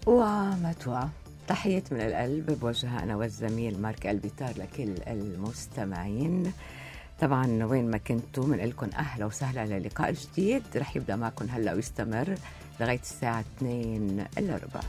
ومتوى تحية من القلب بوجهها أنا والزميل مارك البيتار لكل المستمعين. طبعا وين ما كنتوا بنقلكم أهلا وسهلا للقاء جديد رح يبدأ معكم هلأ ويستمر لغاية الساعة 2 إلا ربع.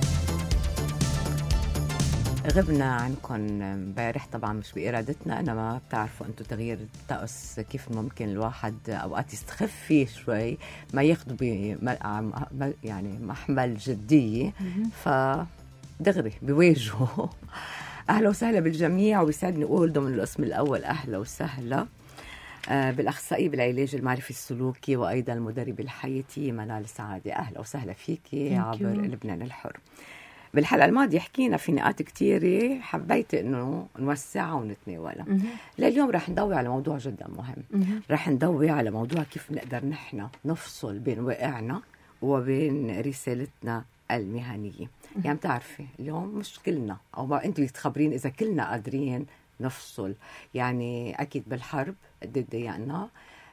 غبنا عنكم امبارح طبعا مش بإرادتنا، انما بتعرفوا انتم تغيير الطقس كيف ممكن الواحد اوقات يستخف فيه شوي ما ياخده يعني محمل جدية، فدغري بيواجهوا. اهلا وسهلا بالجميع، وبيسعدني اقول ضمن القسم الاول اهلا وسهلا بالاخصائي بالعلاج المعرفي السلوكي وايضا المدرب الحياتي منال سعاده. اهلا وسهلا فيكي عبر لبنان الحر. بالحلقة الماضية حكينا في نقاط كتيرة حبيت انه نوسعها ونتناولها. لليوم رح نضوي على موضوع جدا مهم. رح نضوي على موضوع كيف نقدر نحن نفصل بين واقعنا وبين رسالتنا المهنية. يعني بتعرفي اليوم مش كلنا، او ما انتوا تخبرين اذا كلنا قادرين نفصل. يعني اكيد بالحرب قد ضيقنا،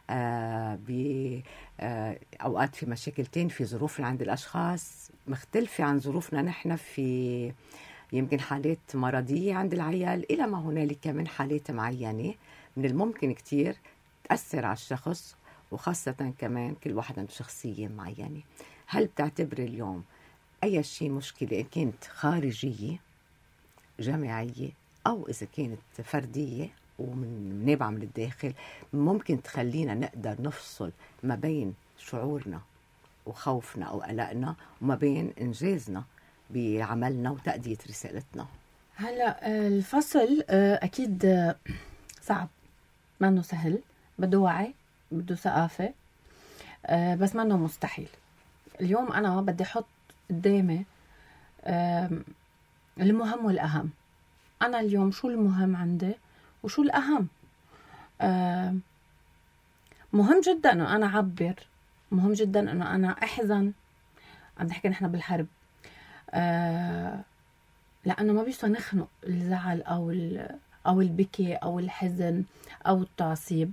أوقات في مشاكلتين، في ظروف عند الأشخاص مختلفة عن ظروفنا نحن، في يمكن حالات مرضية عند العيال إلى ما هنالك من حالات معينة من الممكن كتير تأثر على الشخص، وخاصة كمان كل واحد عنده شخصية معينة. هل بتعتبر اليوم أي شيء مشكلة كانت خارجية جماعية أو إذا كانت فردية ومن نابعة من الداخل ممكن تخلينا نقدر نفصل ما بين شعورنا وخوفنا أو قلقنا وما بين إنجازنا بعملنا وتأدية رسالتنا؟ هلأ الفصل أكيد صعب، ما أنه سهل، بده وعي، بده ثقافة، بس ما أنه مستحيل. اليوم أنا بدي أحط قدامي المهم والأهم. أنا اليوم شو المهم عندي وشو الأهم. مهم جدا أنه أنا أعبر، مهم جدا أنه أنا أحزن. عم نحكي نحن بالحرب، لأنه ما بيسوى نخنق الزعل أو البكي أو الحزن أو التعصيب.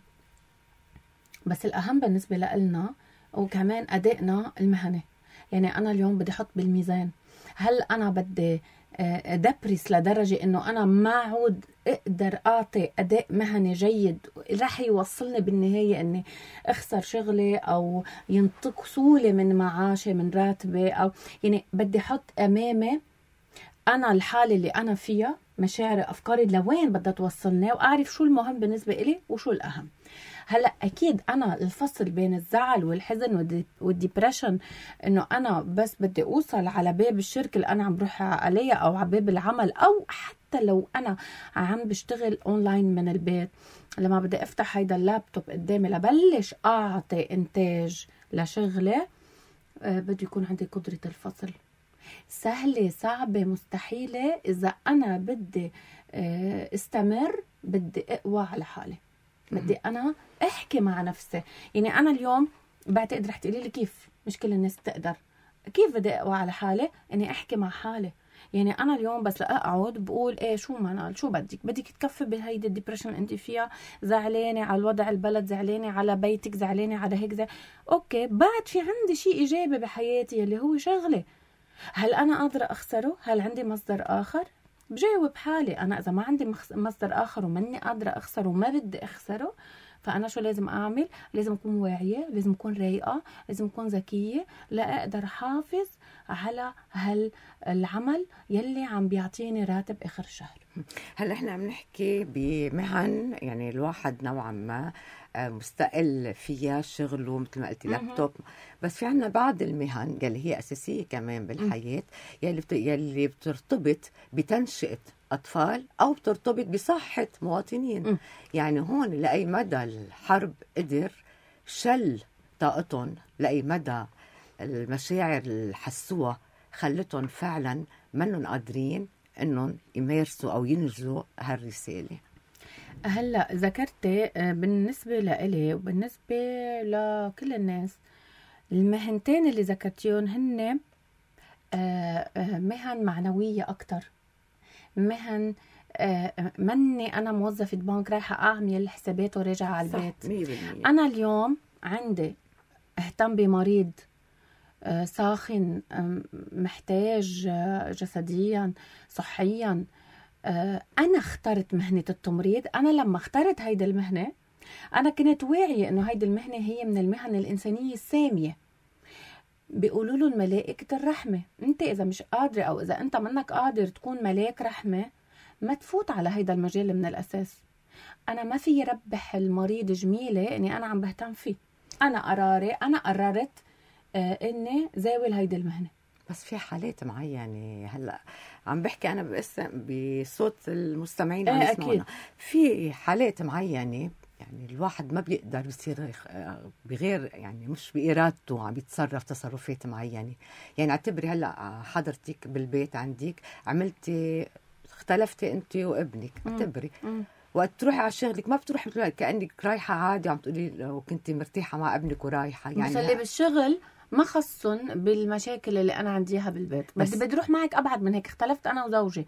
بس الأهم بالنسبة لنا وكمان أدائنا المهني. يعني أنا اليوم بدي أحط بالميزان، هل أنا بدي دبرس لدرجة إنه أنا ما عود أقدر أعطي أداء مهني جيد رح يوصلني بالنهاية إني أخسر شغلي أو ينتقصوا لي من معاشي من راتبي، أو يعني بدي أحط أمامي أنا الحالة اللي أنا فيها، مشاعري أفكاري لوين بدها توصلني، وأعرف شو المهم بالنسبة إلي وشو الأهم. هلأ أكيد أنا الفصل بين الزعل والحزن والديبريشن إنه أنا بس بدي أوصل على باب الشركة اللي أنا عم بروح عليها أو على باب العمل، أو حتى لو أنا عم بشتغل أونلاين من البيت، لما بدي أفتح هيدا اللابتوب قدامي لبلش أعطي إنتاج لشغلي، بدي يكون عندي قدرة الفصل. سهلة صعبة مستحيلة، إذا أنا بدي استمر بدي أقوى على حالي، بدي أنا أحكي مع نفسي. يعني أنا اليوم بعتقد رح تقولي لي كيف مش كل الناس تقدر، كيف بدي أقوى على حالي؟ إني أحكي مع حالي. يعني أنا اليوم بس أقعد بقول إيه شو منال شو بدك تكفي بهيدي الديبريشن أنت فيها، زعلانة على الوضع البلد، زعلانة على بيتك، زعلانة على هيك أوكي، بعد في عندي شيء إيجابي بحياتي اللي هو شغلي. هل أنا قادرة أخسره؟ هل عندي مصدر آخر؟ بجاوب حالي أنا إذا ما عندي مصدر آخر ومني قادرة أخسره وما بدي أخسره، فأنا شو لازم أعمل؟ لازم أكون واعية، لازم أكون رايقة، لازم أكون ذكية لا أقدر حافظ على العمل يلي عم بيعطيني راتب آخر الشهر. هلا احنا عم نحكي بمهن يعني الواحد نوعا ما مستقل فيها شغله مثل ما قلتي لابتوب، بس في عنا بعض المهن يلي هي أساسية كمان بالحياة يلي بترتبط بتنشئة أطفال أو بترتبط بصحة مواطنين. يعني هون لأي مدى الحرب قدر شل طاقتهم، لأي مدى المشاعر الحسوة خلتهم فعلا منهم قادرين انهم يمارسوا او ينجزوا هالرساله. هلا ذكرتي بالنسبه لإلي وبالنسبه لكل الناس، المهنتين اللي ذكرتيهم هن مهن معنويه اكتر، مهن مني انا موظفه بنك رايحه اعمل حسابات وراجعه على البيت. 100%. انا اليوم عندي اهتم بمريض ساخن، محتاج جسديا صحيا. أنا اخترت مهنة التمريض. أنا لما اخترت هيدا المهنة أنا كنت واعية إنه هيدي المهنة هي من المهن الإنسانية السامية. بيقولوا له الملائكة الرحمة. أنت إذا مش قادر أو إذا أنت منك قادر تكون ملاك رحمة ما تفوت على هيدا المجال من الأساس. أنا ما في ربح المريض جميلة إني أنا عم بهتم فيه. أنا قررت إني زاول هيدي المهنة. بس في حالات معينة هلا عم بحكي أنا بصوت المستمعين عم يسمعونا. في حالات معينة يعني الواحد ما بيقدر يصير بغير يعني مش بإرادته عم يتصرف تصرفات معينة. يعني اعتبري هلا حضرتك بالبيت عندك عملتي اختلفتي انت وابنك، اعتبري وقت تروحي على شغلك ما بتروحي كأنك رايحة عادي وعم تقولي لو كنتي مرتاحة مع ابنك ورايحة. يعني بس اللي بالشغل ما خصن بالمشاكل اللي انا عندي اياها بالبيت. بدي اروح معك ابعد من هيك. اختلفت انا وزوجي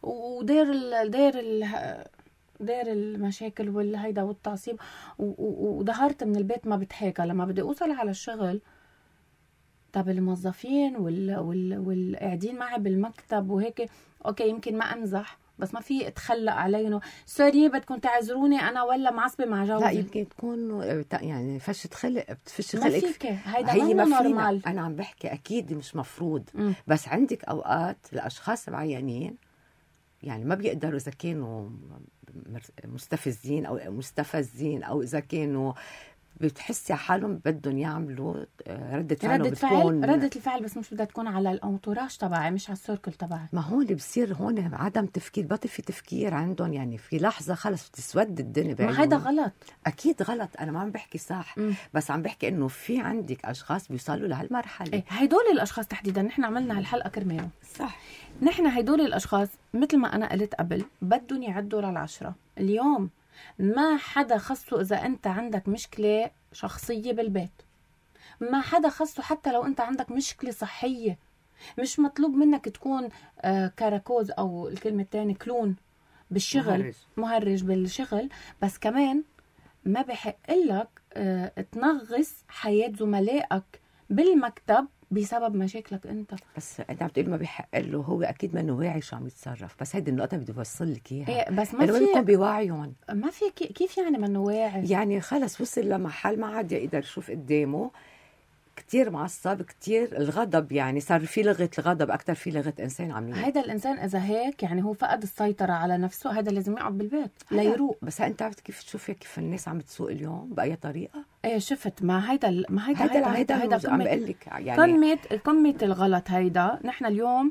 دير المشاكل والهيدا والتعصيب وظهرت من البيت ما بتحاكى. لما بدي اوصل على الشغل طب الموظفين والقاعدين معي بالمكتب وهيك اوكي يمكن ما امزح بس ما في اتخلق علينا سوري بدكم تعذروني انا ولا معصبه مع جوزي. لا يمكن تكون يعني فشت خلق بتفش ما خلقك. فيك هيدا هي ما نورمال. انا عم بحكي اكيد مش مفروض بس عندك اوقات لاشخاص معينين يعني ما بيقدروا اذا كانوا مستفزين او اذا كانوا بتحسي حالهم بدهم يعملوا ردة فعل. ردة الفعل بس مش بدها تكون على الانطوراج تبعي مش على السيركل تبعي. ما هون اللي بصير هون عدم تفكير، بطل في تفكير عندهم. يعني في لحظة خلص بتسود الدنيا بعينهم. ما هيدا غلط. أكيد غلط. أنا ما عم بحكي صح بس عم بحكي إنه في عندك أشخاص بيوصلوا لهالمرحلة. إيه هيدول الأشخاص تحديدا نحن عملنا هالحلقة كرمالهم. صح. نحن هيدول الأشخاص مثل ما أنا قلت قبل بدهم يعدوا لل10. اليوم ما حدا خصه إذا أنت عندك مشكلة شخصية بالبيت، ما حدا خصه حتى لو أنت عندك مشكلة صحية. مش مطلوب منك تكون كاراكوز أو الكلمة الثانية كلون بالشغل، مهرج بالشغل. بس كمان ما بحق لك تنغص حياة زملائك بالمكتب بسبب مشاكلك انت. بس انت عم تقول ما بيحق له، هو اكيد ما انه واعي شو عم يتصرف. بس هيدي النقطه بدي اوصل لك اياها. إيه بس ما في يكون بوعيهم. ما في كيف يعني ما انه واعي؟ يعني خلص وصل لمحل ما عاد يقدر يشوف قدامه، كتير معصب، كتير الغضب يعني صار في لغه الغضب اكثر في لغه انسان عم يلغي. هيدا الانسان اذا هيك يعني هو فقد السيطره على نفسه، هذا لازم يقعد بالبيت لا يروق. بس انت عرفت كيف تشوفي كيف الناس عم تسوق اليوم باي طريقه؟ ايه شفت. ما هيدا عم بقول لك يعني قمه الغلط. هيدا نحن اليوم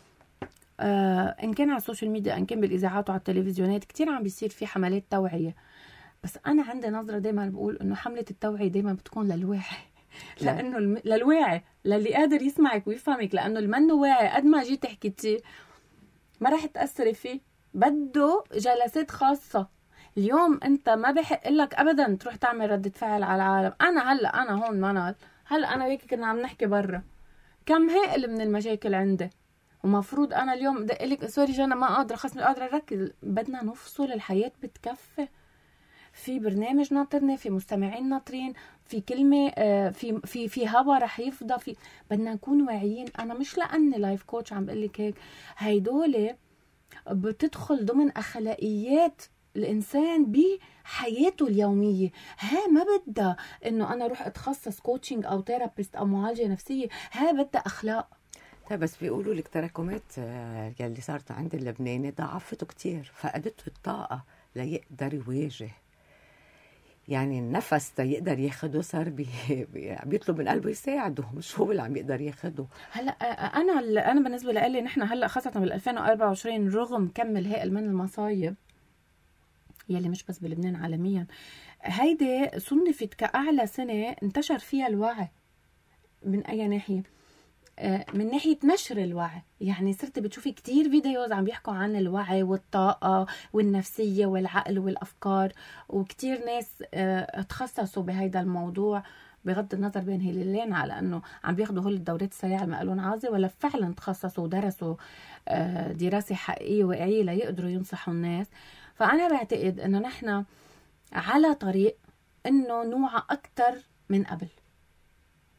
ان كان على السوشيال ميديا ان كان بالاذاعات وعلى التلفزيونات كتير عم بيصير في حملات توعيه. بس انا عندي نظره دائما بقول انه حمله التوعيه دائما بتكون للواعي. لانه للواعي للي قادر يسمعك ويفهمك. لانه المنه واعي قد ما جيت حكيتي ما راح تاثري فيه، بده جلسات خاصه. اليوم انت ما بحق لك ابدا تروح تعمل ردة فعل على العالم. انا هون منال هلا انا وياك كنا عم نحكي برا كم هائل من المشاكل عندي ومفروض انا اليوم بدي لك سوري جانا ما قادره خلص مش قادره اركز. بدنا نفصل. الحياه بتكفي. في برنامج ناطرني، في مستمعين ناطرين، في كلمه في هوا رح يفضى. في بدنا نكون واعيين. انا مش لاني لايف كوتش عم بقول لك هيك. هيدول بتدخل ضمن اخلاقيات الانسان بحياته اليوميه. ما بدها انه انا اروح اتخصص كوتشنج او ثيرابيست او معالجه نفسيه. بدها اخلاق. طيب بس بيقولوا لك تراكمات يلي صارت عند اللبناني ضعفته كتير، فقدته الطاقه ليقدر يواجه. يعني النفس يقدر ياخده صار بيطلب من قلبه يساعده، مش هو اللي عم يقدر ياخده. هلا انا بالنسبه لي نحن هلا خاصه بال 2024 رغم كم الهائل من المصايب يلي مش بس بلبنان عالميا، هيدي صنفت كأعلى سنة انتشر فيها الوعي. من أي ناحية؟ من ناحية نشر الوعي. يعني صرت بتشوفي كتير فيديوز عم بيحكوا عن الوعي والطاقة والنفسية والعقل والأفكار، وكتير ناس تخصصوا بهيدا الموضوع بغض النظر بين هلالين على أنه عم بياخدوا هول الدورات السريعة المقالون عازي ولا فعلا تخصصوا ودرسوا دراسة حقيقية واقعية ليقدروا ينصحوا الناس. فأنا بعتقد أنه نحن على طريق أنه نوعى أكتر من قبل.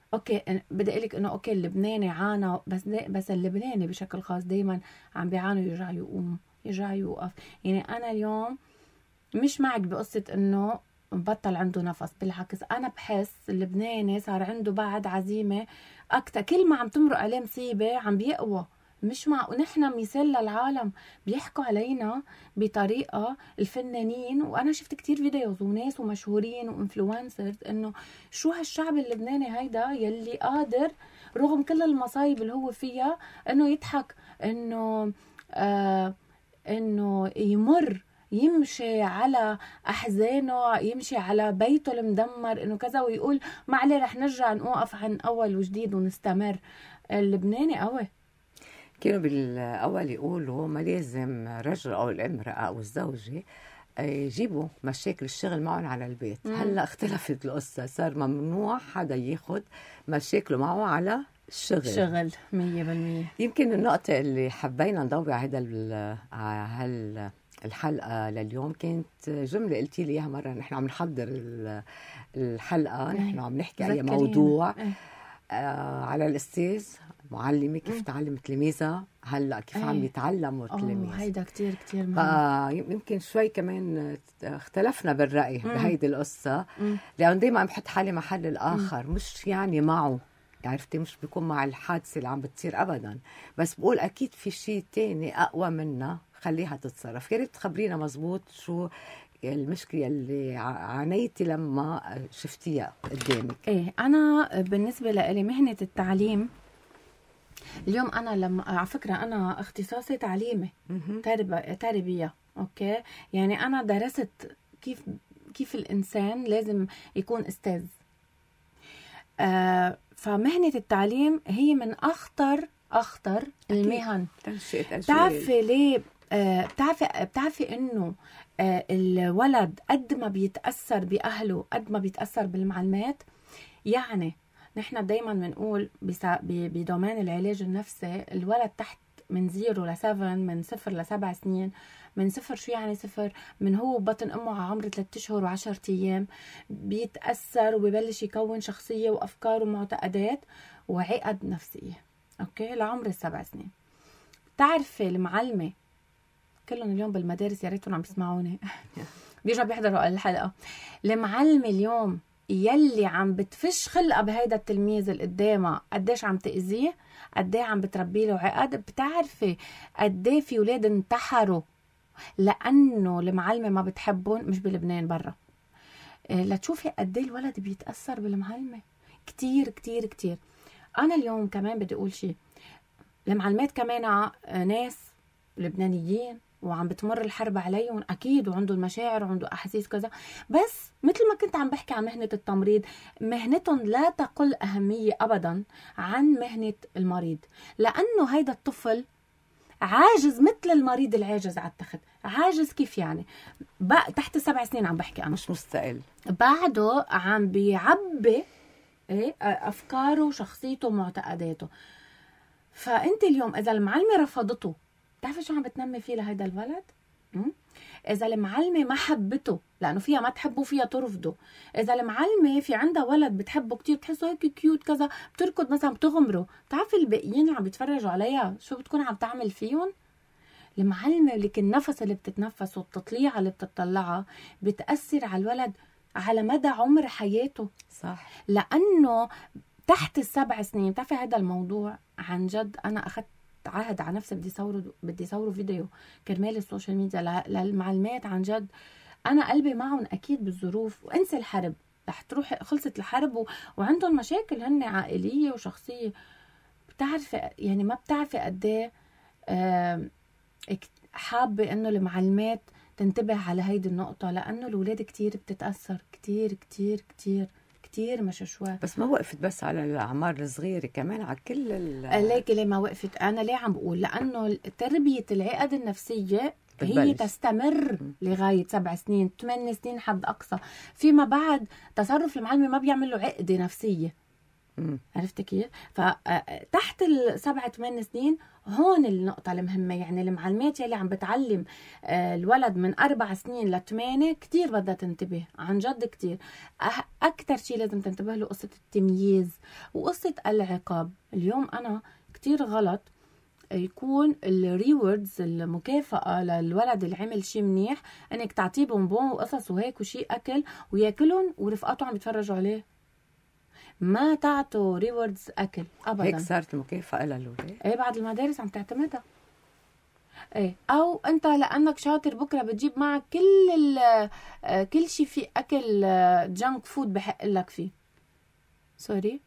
اوكي بدي اقول لك انه اوكي اللبناني عانى، بس اللبناني بشكل خاص دايما عم بيعانوا يرجع يقوم يرجع يوقف. يعني انا اليوم مش معك بقصة انه بطل عنده نفس، بالعكس انا بحس اللبناني صار عنده بعد عزيمة اكتر، كل ما عم تمرق عليه مصيبة عم بيقوى. مش مع ونحن مثال للعالم، بيحكوا علينا بطريقة الفنانين، وانا شفت كتير فيديوز وناس ومشهورين وانفلونسرز انه شو هالشعب اللبناني هيدا يلي قادر رغم كل المصايب اللي هو فيها انه يضحك، انه يمر يمشي على احزانه، يمشي على بيته المدمر انه كذا، ويقول ما عليه رح نرجع نوقف عن اول وجديد ونستمر. اللبناني قوي. كانوا بالاول يقولوا ما لازم رجل او الامراه او الزوجه يجيبوا مشاكل الشغل معهم على البيت. هلا اختلفت القصه، صار ممنوع حدا ياخد مشاكله معه على الشغل 100%. يمكن النقطه اللي حبينا نضوي على الحلقة لليوم كانت جملة قلتي لي إياها مرة نحن عم نحضر الحلقة، نحن عم نحكي أي موضوع على الأستاذ معلمة كيف تعلم تلاميذها، هلا كيف عم يتعلموا التلاميذ. هيدا كتير كتير مهم. يمكن شوي كمان اختلفنا بالرأي بهيدي القصة، لأن دايما عم بحط حالي محل الآخر، مش يعني معه، عرفتي، مش بيكون مع الحادثة اللي عم بتصير أبدا، بس بقول أكيد في شيء تاني أقوى منا خليها تتصرف. يا ريت تخبرينا مزبوط شو المشكلة اللي عانيتي لما شفتيها قدامك. ايه انا بالنسبة لي مهنة التعليم اليوم، انا لما على فكرة انا اختصاصي تعليمي تربية، اوكي، يعني انا درست كيف الانسان لازم يكون استاذ. فمهنة التعليم هي من اخطر المهن. بتعرفي ليه؟ بتعرفي انه الولد قد ما بيتأثر بأهله قد ما بيتأثر بالمعلمات. يعني نحن دايما بنقول بدومين العلاج النفسي الولد تحت من 0 ل 7، من 0 ل 7 سنين، من 0 شو يعني 0؟ من هو بطن أمه على عمر 3 أشهر و10 أيام بيتأثر وبيبلش يكون شخصية وأفكار ومعتقدات وعقد نفسية، أوكي، لعمر 7 سنين. تعرفي المعلمة كلهم اليوم بالمدارس، يا ريتهم عم بيسمعوني بيرجعوا بيحضروا الحلقة. المعلمة اليوم يلي عم بتفش خلقها بهيدا التلميذ اللي قدامها، قديش عم تأذيه، قديه عم بتربي له عقد. بتعرفي قديه في ولاد انتحروا لأنه المعلمة ما بتحبهم، مش بلبنان برا، لتشوفي قديه الولد بيتأثر بالمعلمة كتير كتير كتير. أنا اليوم كمان بدي أقول شيء، المعلمات كمان ناس لبنانيين وعم بتمر الحرب عليهم أكيد، وعنده المشاعر وعنده أحاسيس كذا، بس مثل ما كنت عم بحكي عن مهنة التمريض، مهنتهم لا تقل أهمية أبدا عن مهنة المريض، لأنه هيدا الطفل عاجز مثل المريض العاجز على التخت. عاجز كيف يعني؟ تحت 7 سنين عم بحكي أنا، مش مستقل، بعده عم بيعبي أفكاره وشخصيته ومعتقداته. فأنت اليوم إذا المعلمة رفضته، بتعرفي شو عم بتنمي فيه لهيدا الولد؟ إذا المعلمة ما حبته، لأنه فيها ما تحبه فيها ترفضه. إذا المعلمة في عندها ولد بتحبه كتير، بتحسه هيك كيوت كذا، بتركض مثلا بتغمره، بتعرفي الباقيين اللي عم بيتفرجوا عليها شو بتكون عم تعمل فيهم؟ المعلمة لك النفس اللي بتتنفسه والتطليعة اللي بتطلعها بتأثر على الولد على مدى عمر حياته. صح، لأنه تحت 7 سنين. بتعرفي هذا الموضوع عن جد أنا أخذت عهد على نفسي، بدي صوره فيديو كرمال السوشيال ميديا للمعلمات. عن جد انا قلبي معهم اكيد بالظروف، وانسى الحرب رح تروح، خلصت الحرب وعندهم مشاكل هن عائليه وشخصيه. بتعرفي يعني ما بتعرفي قد ايه حابه انه المعلمات تنتبه على هيدي النقطه، لانه الاولاد كتير بتتاثر كتير كتير كتير كتير، مش شوي. بس ما وقفت بس على الأعمار الصغيرة، كمان على كل ليه ما وقفت؟ أنا ليه عم بقول؟ لأنه تربية العقد النفسية هي تستمر لغاية 7 سنين 8 سنين حد أقصى. فيما بعد تصرف المعلمة ما بيعمل له عقدة نفسية، عرفتي كيف؟ فتحت 7-8 سنين هون النقطة المهمة. يعني المعلمات يلي عم بتعلم الولد من 4 سنين ل8 كتير بدها تنتبه، عن جد كتير. أكتر شيء لازم تنتبه له قصة التمييز وقصة العقاب. اليوم أنا كتير غلط يكون الريوردز، المكافأة للولد اللي عمل شيء منيح، انك تعطيه بونبون وقصص وهيك وشيء اكل وياكلهم ورفقاته عم يتفرجوا عليه. ما تعطوا ريوردز اكل ابدا. هيك صارت المكافأة للولاد. ايه بعد المدارس عم تعتمدها. ايه او انت لانك شاطر بكره بتجيب معك كل شيء في اكل جانك فود بحق لك فيه. سوري.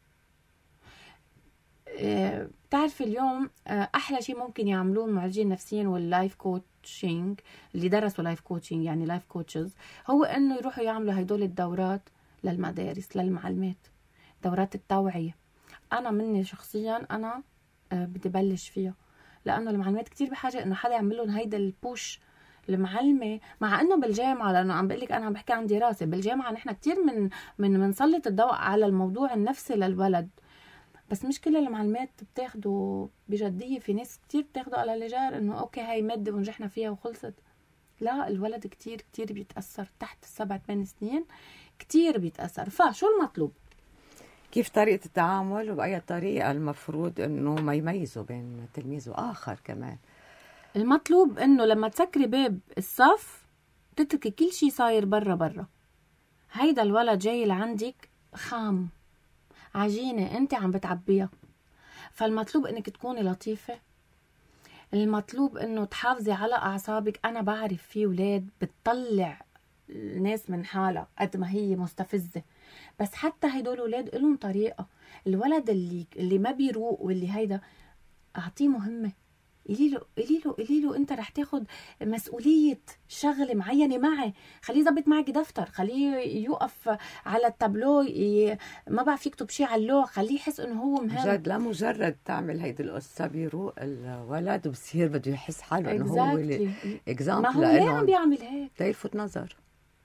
بتعرفي اليوم احلى شيء ممكن يعملوه المعالجين النفسيين واللايف كوتشنج اللي درسوا لايف كوتشنج، يعني لايف كوتشز، هو انه يروحوا يعملوا هدول الدورات للمدارس للمعلمات، دورات التوعية. انا مني شخصيا انا بدي بلش فيها، لانه المعلمات كتير بحاجة انه حدا يعمل لهم هيدا البوش. المعلمة مع انه بالجامعة، لانه عم بقول لك انا عم بحكي عن دراسة، بالجامعة نحن كتير منسلط الضوء على الموضوع النفسي للولد، بس مش كل المعلمات بتاخده بجدية. في ناس كتير بتاخده على لجار انه اوكي هاي مادة ونجحنا فيها وخلصت. لا، الولد كتير كتير بيتأثر تحت 7-8 سنين، كتير بيتأثر. فشو المطلوب؟ كيف طريقة التعامل وبأي طريقة المفروض انه ما يميزوا بين تلميذ واخر كمان. المطلوب انه لما تسكري باب الصف تتركي كل شي صاير برا. هيدا الولد جاي لعندك خام، عجينة انت عم بتعبيها. فالمطلوب انك تكوني لطيفة، المطلوب انه تحافظي على اعصابك. انا بعرف في ولاد بتطلع الناس من حالها قد ما هي مستفزة، بس حتى هدول ولاد لهم طريقة. الولد اللي ما بيروق واللي هيدا اعطيه مهمة، قولي له انت رح تاخد مسؤولية شغلة معينة معي. خليه يضبط معك دفتر، خليه يوقف على التابلو، ما بعرف يكتب شيء على اللوح، خليه يحس انه هو مهم. جد لا مجرد تعمل هيدي القصة بيروق الولد وبصير بده يحس حاله انه هو اكزامبل. ما هو ليه عم بيعمل هيك؟ ليلفت نظر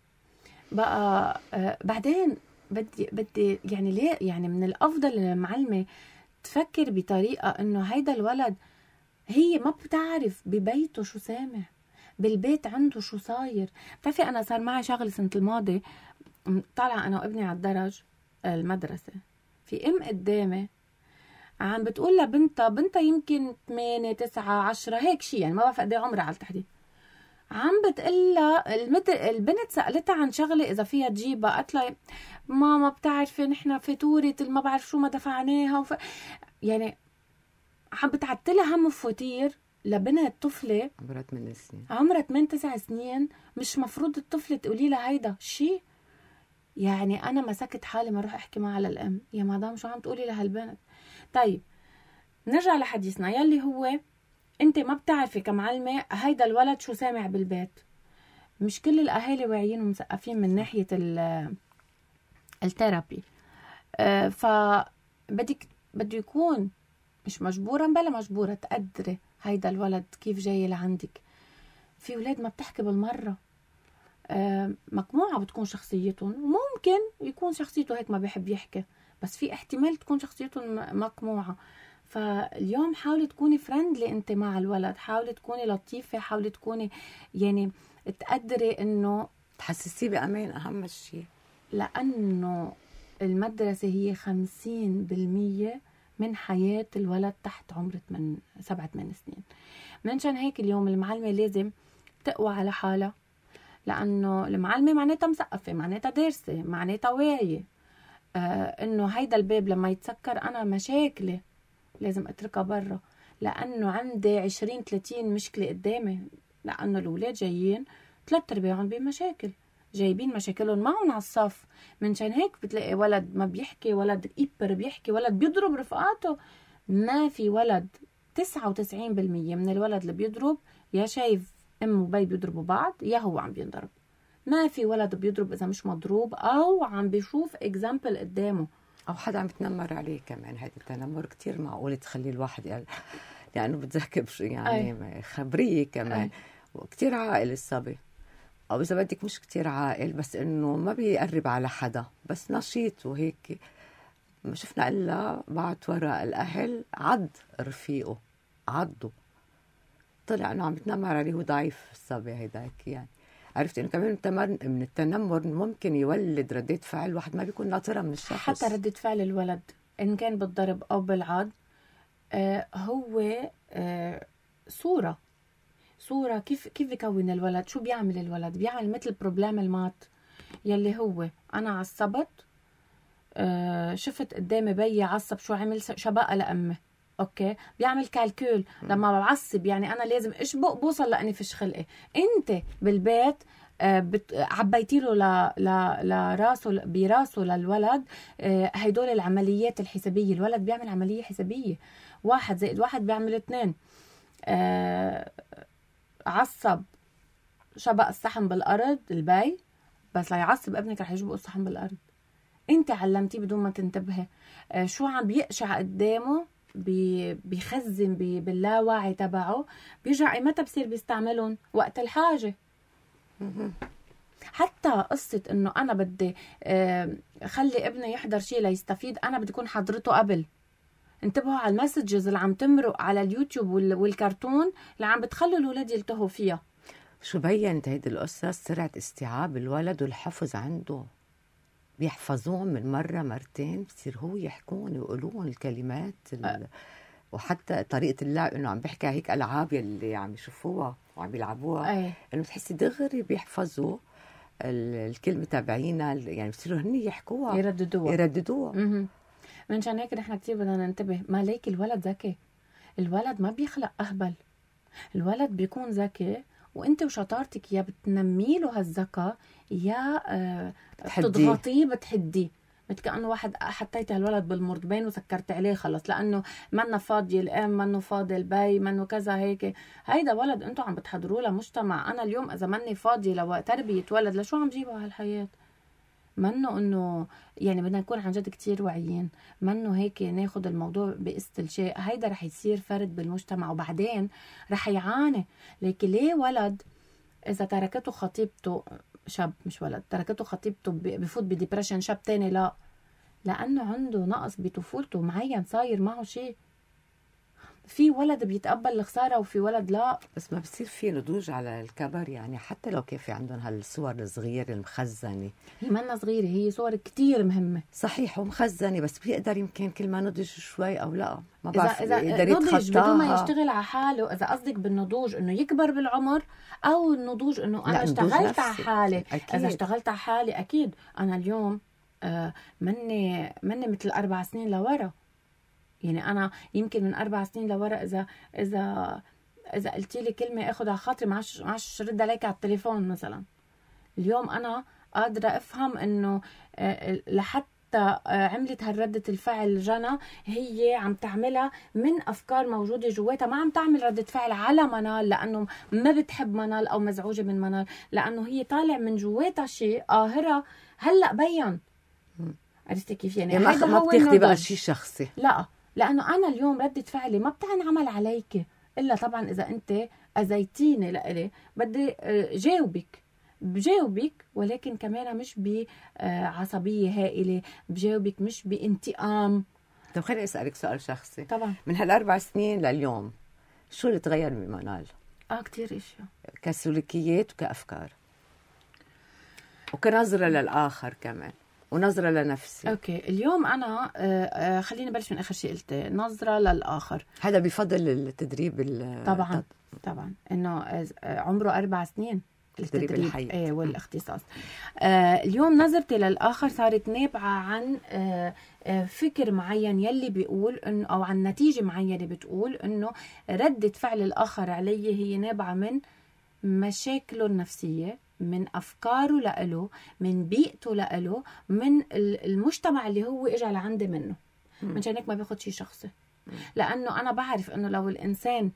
بقى. بعدين بدي يعني ليه، يعني من الافضل المعلمة تفكر بطريقة انه هيدا الولد هي ما بتعرف ببيته شو سامع، بالبيت عنده شو صاير. بتعرفي أنا صار معي شغلة السنة الماضية، طالعة أنا وابني على الدرج المدرسة، في قدامي عم بتقول بنتها يمكن 8 9 10 هيك شيء، يعني ما بعرف قد ايه عمرها على التحديد. عم بتقلها البنت سألتها عن شغلة إذا فيها تجيبها، قالت لها ماما بتعرفي نحن فاتورة ما بعرف شو ما دفعناها يعني عم بتعتلها هم فواتير لبنت طفلة عمرها 8-9 سنين. مش مفروض الطفلة تقولي لها هيدا شي. يعني أنا مسكت حالي ما أروح أحكي معها على الأم، يا مدام شو عم تقولي لهالبنت؟ طيب نرجع لحديثنا يلي هو أنت ما بتعرفي كمعلمة هيدا الولد شو سامع بالبيت. مش كل الأهالي واعيين ومثقفين من ناحية الثيرابي. بده يكون مش مجبورة بلا مجبورة تقدري هيدا الولد كيف جاي لعندك. في ولاد ما بتحكي بالمرة، مقموعة بتكون شخصيتهم، وممكن يكون شخصيته هيك ما بيحب يحكي، بس في احتمال تكون شخصيتهم مقموعة. فاليوم حاولي تكوني فريندلي انت مع الولد، حاولي تكوني لطيفة، حاولي تكوني يعني تقدري انه تحسسيه بأمان. أهم شيء لأنه المدرسة هي 50% من حياة الولد تحت عمر 7-8 سنين. منشان هيك اليوم المعلمة لازم تقوى على حالها، لأنه المعلمة معناتها مثقفة، معناتها دارسة، معناتها واعية. إنه هيدا الباب لما يتسكر أنا مشاكلي لازم أتركها برا، لأنه عندي 20-30 مشكلة قدامي، لأنه الأولاد جايين 3/4 بمشاكل، جايبين مشاكلهم معهم على الصف. منشان هيك بتلاقي ولد ما بيحكي، ولد إبر بيحكي، ولد بيضرب رفقاته. ما في ولد 99% من الولد اللي بيضرب يا شايف أم وبي بيضربوا بعض، يا هو عم بينضرب. ما في ولد بيضرب إذا مش مضروب أو عم بيشوف إكزامبل قدامه أو حدا عم يتنمر عليه. كمان هذا التنمر كتير معقول تخلي الواحد يعني لأنه بتذكر يعني خبرية كمان. وكتير عاقل الصبي، أو إذا بدك مش كتير عاقل بس إنه ما بيقرب على حدا، بس نشيط وهيك ما شفنا إلا بعد وراء الأهل عض رفيقه، عضه، طلع إنه عم يتنمر عليه وضعيف الصبي هيداك. يعني عرفت إنه كمان من التنمر ممكن يولد ردة فعل واحد ما بيكون ناطرها من الشخص. حتى ردة فعل الولد إن كان بالضرب أو بالعض هو صورة كيف بيكون الولد، شو بيعمل الولد؟ بيعمل مثل بروبلام المات يلي هو أنا عصبت، شفت قدامي بي عصب، شو عمل؟ شبقة لأمي. اوكي، بيعمل كالكول لما بعصب، يعني انا لازم اشبق بوصل لاني فيش خلقي. انت بالبيت عبيتي له لراسه براسه للولد هيدول العمليات الحسابيه. الولد بيعمل عمليه حسابيه، 1+1 بيعمل 2. عصب، شبق الصحن بالارض البي، بس لا يعصب ابنك رح يشبق الصحن بالارض. انت علمتيه بدون ما تنتبهي شو عم بيقشع قدامه، بيخزن باللاوعي تبعه، بيرجع ايمتى بصير بيستعملهم؟ وقت الحاجة. حتى قصة انه انا بدي خلي ابني يحضر شيء ليستفيد، انا بدي اكون حضرته قبل. انتبهوا على المسجز اللي عم تمرق على اليوتيوب والكرتون اللي عم بتخلوا الولاد يلتهوا فيها. شو بينت هيدي القصة؟ سرعة استيعاب الولد والحفظ عنده، بيحفظوهم من مرة مرتين، بصير هو يحكون ويقولون الكلمات وحتى طريقة اللعب، إنه عم بيحكي هيك ألعاب يلي عم يشوفوها وعم يلعبوها، إنه بتحسي دغري بيحفظوا الكلمة تابعينا، يعني بصيروا هن يحكوها يرددوها. منشان هيك نحن كتير بدنا ننتبه. ما ليك الولد ذكي، الولد ما بيخلق أهبل، الولد بيكون ذكي، وانت وشطارتك يا بتنمي له هالذكاء يا بتضغطيه بتحديه. مثل كأنه واحد حطيت هالولد بالمرضبين وسكرت عليه خلص، لأنه منه فاضي الأم، منه فاضي البي، منه كذا هيك. هيدا ولد انتو عم بتحضروه لمجتمع. أنا اليوم إذا مني فاضي لو تربية ولد، لشو عم جيبه هالحياة؟ منه انه يعني بدنا نكون عن جد كتير واعيين، منه هيك ناخد الموضوع باستلشاء. هيدا رح يصير فرد بالمجتمع وبعدين رح يعاني. لكن ليه ولد اذا تركته خطيبته، شاب مش ولد، تركته خطيبته بفوت بديبريشن، شاب تاني لا، لانه عنده نقص بطفولته معين، صاير معه شيء. في ولد بيتقبل الخسارة وفي ولد لا. بس ما بصير في نضوج على الكبر، يعني حتى لو كيف عندهم هالصور الصغيرة المخزنة. هي منا صغيرة، هي صور كتير مهمة. صحيح ومخزنة، بس بيقدر يمكن كل ما نضج شوي أو لا، ما بعرف إذا نضج بدون ما يشتغل على حاله. إذا قصدك بالنضوج إنه يكبر بالعمر، أو النضوج إنه أنا اشتغلت على حالي. أكيد. إذا اشتغلت على حالي أكيد. أنا اليوم مني مثل 4 سنين لورا. يعني أنا يمكن من 4 سنين لورا إذا قلتي لي كلمة أخذ على خاطري، ما عادش رد عليك على التليفون مثلا. اليوم أنا قادرة أفهم إنه لحتى عملت هالردة الفعل جنى، هي عم تعملها من أفكار موجودة جواتها، ما عم تعمل ردة فعل على منال لأنه ما بتحب منال أو مزعوجة من منال، لأنه هي طالع من جواتها شيء قاهرة هلأ بين. عرفتي كيف؟ يعني ما بتاخدي بقى شيء شخصي، لا، لأنه أنا اليوم ردة فعلي ما بتنعمل عليك إلا طبعا إذا أنت أذيتيني لإلي، بدي بجاوبك، ولكن كمان مش بعصبية هائلة، بجاوبك مش بانتقام. طب خليني أسألك سؤال شخصي. طبعا. من هال4 سنين لليوم شو اللي تغير من منال؟ كتير اشياء، كسلوكيات وكأفكار وكنظرة للآخر كمان، ونظرة لنفسي. اوكي، اليوم انا خليني بلش من اخر شيء قلت، نظرة للآخر. هذا بفضل التدريب طبعا انه عمره 4 سنين التدريب الحياة والاختصاص. اليوم نظرتي للآخر صارت نابعة عن فكر معين يلي بيقول انه، او عن نتيجة معينة بتقول انه ردة فعل الآخر علي هي نابعة من مشاكله النفسية، من أفكاره لأله، من بيئته لأله، من المجتمع اللي هو إجا لعندي منه. منشان هيك ما بياخد شيء شخصي، لأنه أنا بعرف أنه لو الإنسان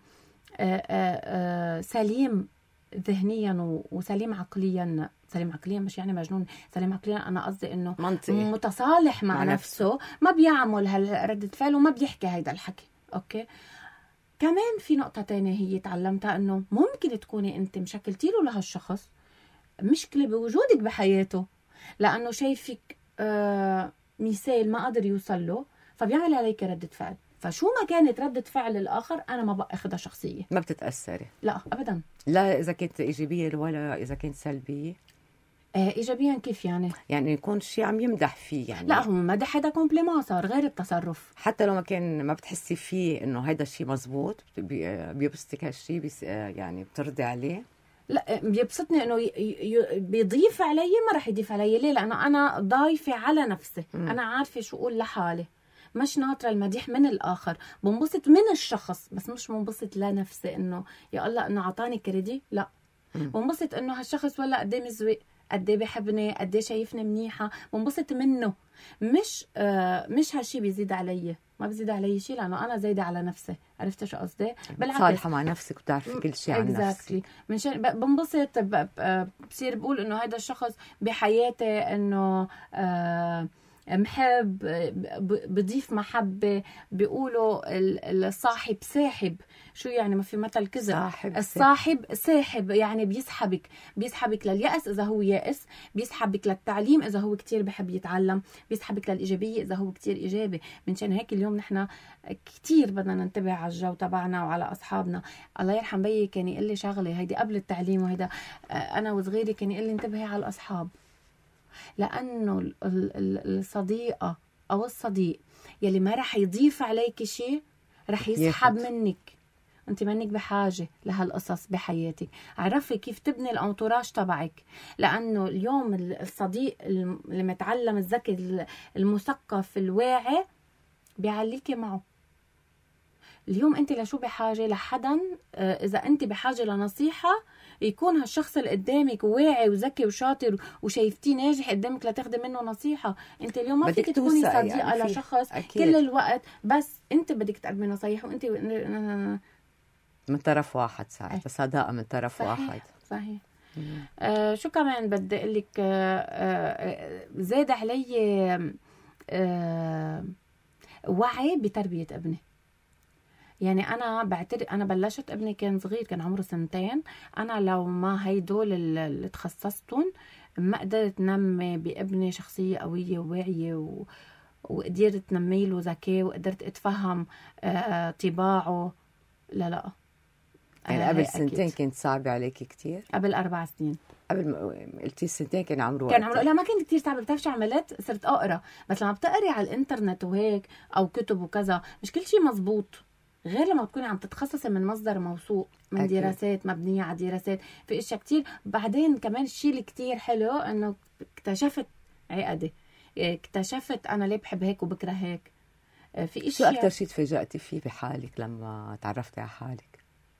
سليم ذهنيا وسليم عقليا، سليم عقليا مش يعني مجنون، سليم عقليا أنا قصدي أنه منطقي، متصالح مع نفسه، ما بيعمل هالردة فعل وما بيحكي هيدا الحكي. أوكي، كمان في نقطة تانية هي تعلمتها، أنه ممكن تكوني أنت مشكلتي له لهالشخص مشكلة بوجودك بحياته، لأنه شايفك مثال ما قدر يوصل له، فبيعمل عليك ردة فعل. فشو ما كانت ردة فعل الآخر أنا ما بأخذها شخصية. ما بتتأثري؟ لا أبدا. لا إذا كانت إيجابية ولا إذا كانت سلبية. إيجابيا كيف يعني؟ يعني يكون شيء عم يمدح فيه يعني. لا هو مدح، هذا كومبليمون صار غير التصرف. حتى لو ما بتحسي فيه إنه هيدا الشيء مزبوط، بيبسطك هالشيء، يعني بترضي عليه؟ لا بيبسطني انه بيضيف علي. ما راح يضيف علي ليه؟ لانه انا ضايفه على نفسي. انا عارفه شو اقول لحالي، مش ناطره المديح من الاخر. بنبسط من الشخص بس مش بنبسط لنفسي انه يا الله انه اعطاني كريدي. لا بنبسط انه هالشخص ولا قد ايه مزوق، قد ايه بحبني، قد ايه شايفني منيحه. بنبسط منه. مش هالشي بيزيد علي. ما بيزيد علي شيء لانه انا زايده على نفسي. عرفت شو قصدي؟ بالعكس صالحه مع نفسك وبتعرفي كل شيء عن نفسك. منشان بنبسط. بصير بقول انه هذا الشخص بحياتي انه محب، بضيف محبة. بيقولوا الصاحب ساحب. شو يعني؟ ما في مثل كذا. الصاحب ساحب يعني بيسحبك لليأس إذا هو يائس، بيسحبك للتعليم إذا هو كتير بحب يتعلم، بيسحبك للإيجابية إذا هو كتير إيجابي. منشان هيك اليوم نحن كتير بدنا ننتبه على الجو تبعنا وعلى أصحابنا. الله يرحم بيي كان يقول لي شغلة هيدي قبل التعليم، وهيدا أنا وصغيري كان يقول لي انتبهي على الأصحاب، لأنه الصديقة أو الصديق يلي ما رح يضيف عليك شيء رح يسحب منك. أنت منك بحاجة لهالقصص بحياتك. عرفي كيف تبني الأنتوراج تبعك، لأنه اليوم الصديق المتعلم الذكي المثقف الواعي بيعليكي معه. اليوم أنت لشو بحاجة؟ لحدا إذا أنت بحاجة لنصيحة يكون هالشخص اللي قدامك واعي وذكي وشاطر وشايفتيه ناجح قدامك لتاخدي منه نصيحة. أنت اليوم ما فيك تكوني صديقة يعني لشخص كل الوقت بس أنت بدك تقدمي نصايح وأنت من طرف واحد. ساعتها صداقة من طرف واحد. صحيح. شو كمان بدي أقول لك؟ زاد علي وعي بتربية ابني. يعني أنا بعترف أنا بلشت ابني كان صغير، كان عمره 2 أنا لو ما هيدول اللي تخصصتهم ما قدرت نمي بابني شخصية قوية وواعية وقدرت نمي له ذكاء وقدرت أتفهم طباعه. لا يعني قبل 2 كنت صعبة عليكي كتير؟ قبل 4 سنين. قبل ما قلتي 2 كان عمره لا ما كنت كتير صعبة. بتعرف شو عملت؟ صرت أقرأ. بس لما بتقري على الإنترنت وهيك أو كتب وكذا مش كل شيء مزبوط، غير لما تكوني عم تتخصصي من مصدر موثوق، من أكيد. دراسات مبنية على دراسات، في اشياء كتير. بعدين كمان الشيء اللي كتير حلو انه اكتشفت عقدي، اكتشفت انا ليه بحب هيك وبكره هيك. في شو اكتر شيء تفاجأتي فيه بحالك لما تعرفتي على حالك؟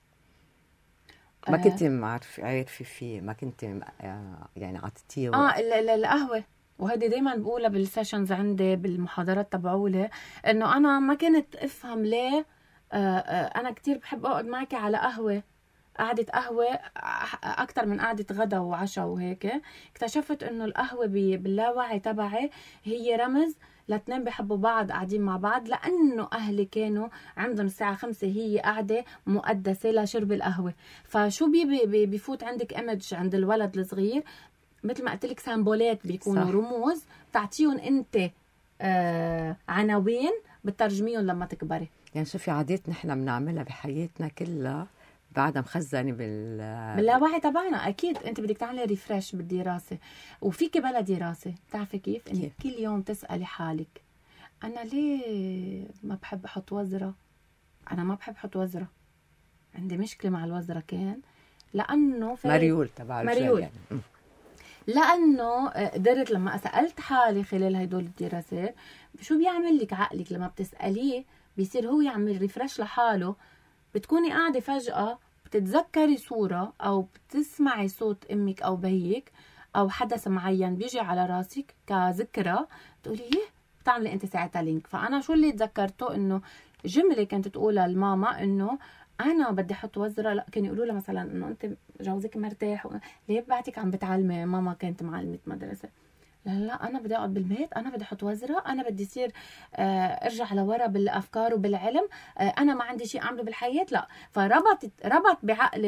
ما كنت عارفة فيه، ما كنت يعني عطيتيه القهوة. وهذه دايما بقولها بالسيشنز عندي بالمحاضرات تبعولي، انه انا ما كنت افهم ليه أنا كتير بحب أقعد معك على قعدة قهوة أكتر من قعدة غدا وعشاء وهيك. اكتشفت إنه القهوة باللاوعي تبعي هي رمز لاتنين بيحبوا بعض قاعدين مع بعض، لأنه أهلي كانوا عندهم الساعة 5 هي قاعدة مقدسة لشرب القهوة. فشو بيفوت عندك إيمج عند الولد الصغير، مثل ما قلت لك سامبولات بيكونوا رموز تعطيهم أنت عناوين بترجميهم لما تكبري. يعني شوفي عادات نحن بنعملها بحياتنا كلها بعدها مخزنة باللاوعي تبعنا. أكيد أنت بدك تعملي ريفرش بالدراسة، وفيك بلا دراسة بتعرفي كيف؟ إنك كل يوم تسألي حالك أنا ليه ما بحب أحط وزرة؟ أنا ما بحب أحط وزرة، عندي مشكلة مع الوزرة. كان لأنه مريول تبع مريول يعني. لأنه قدرت لما سألت حالي خلال هدول الدراسات شو بيعمل لك عقلك لما بتسأليه بيصير هو يعمل ريفرش لحاله. بتكوني قاعدة فجأة بتتذكري صورة أو بتسمعي صوت أمك أو بيك أو حدث معين بيجي على راسك كذكرى، تقولي إيه بتعملي أنت ساعتها لينك. فأنا شو اللي تذكرته؟ إنه جملة كانت تقولها الماما إنه أنا بدي أحط وزرة. لا كانوا يقولوا لها مثلا إنه أنت جوزك مرتاح ليه بعتك عم بتعلمي؟ ماما كانت معلمة مدرسة. لا أنا بدي أقعد بالبيت، أنا بدي أحط وزرة، أنا بدي يصير أرجع لورا بالأفكار وبالعلم، أنا ما عندي شيء أعمله بالحياة. لا فربط بعقلي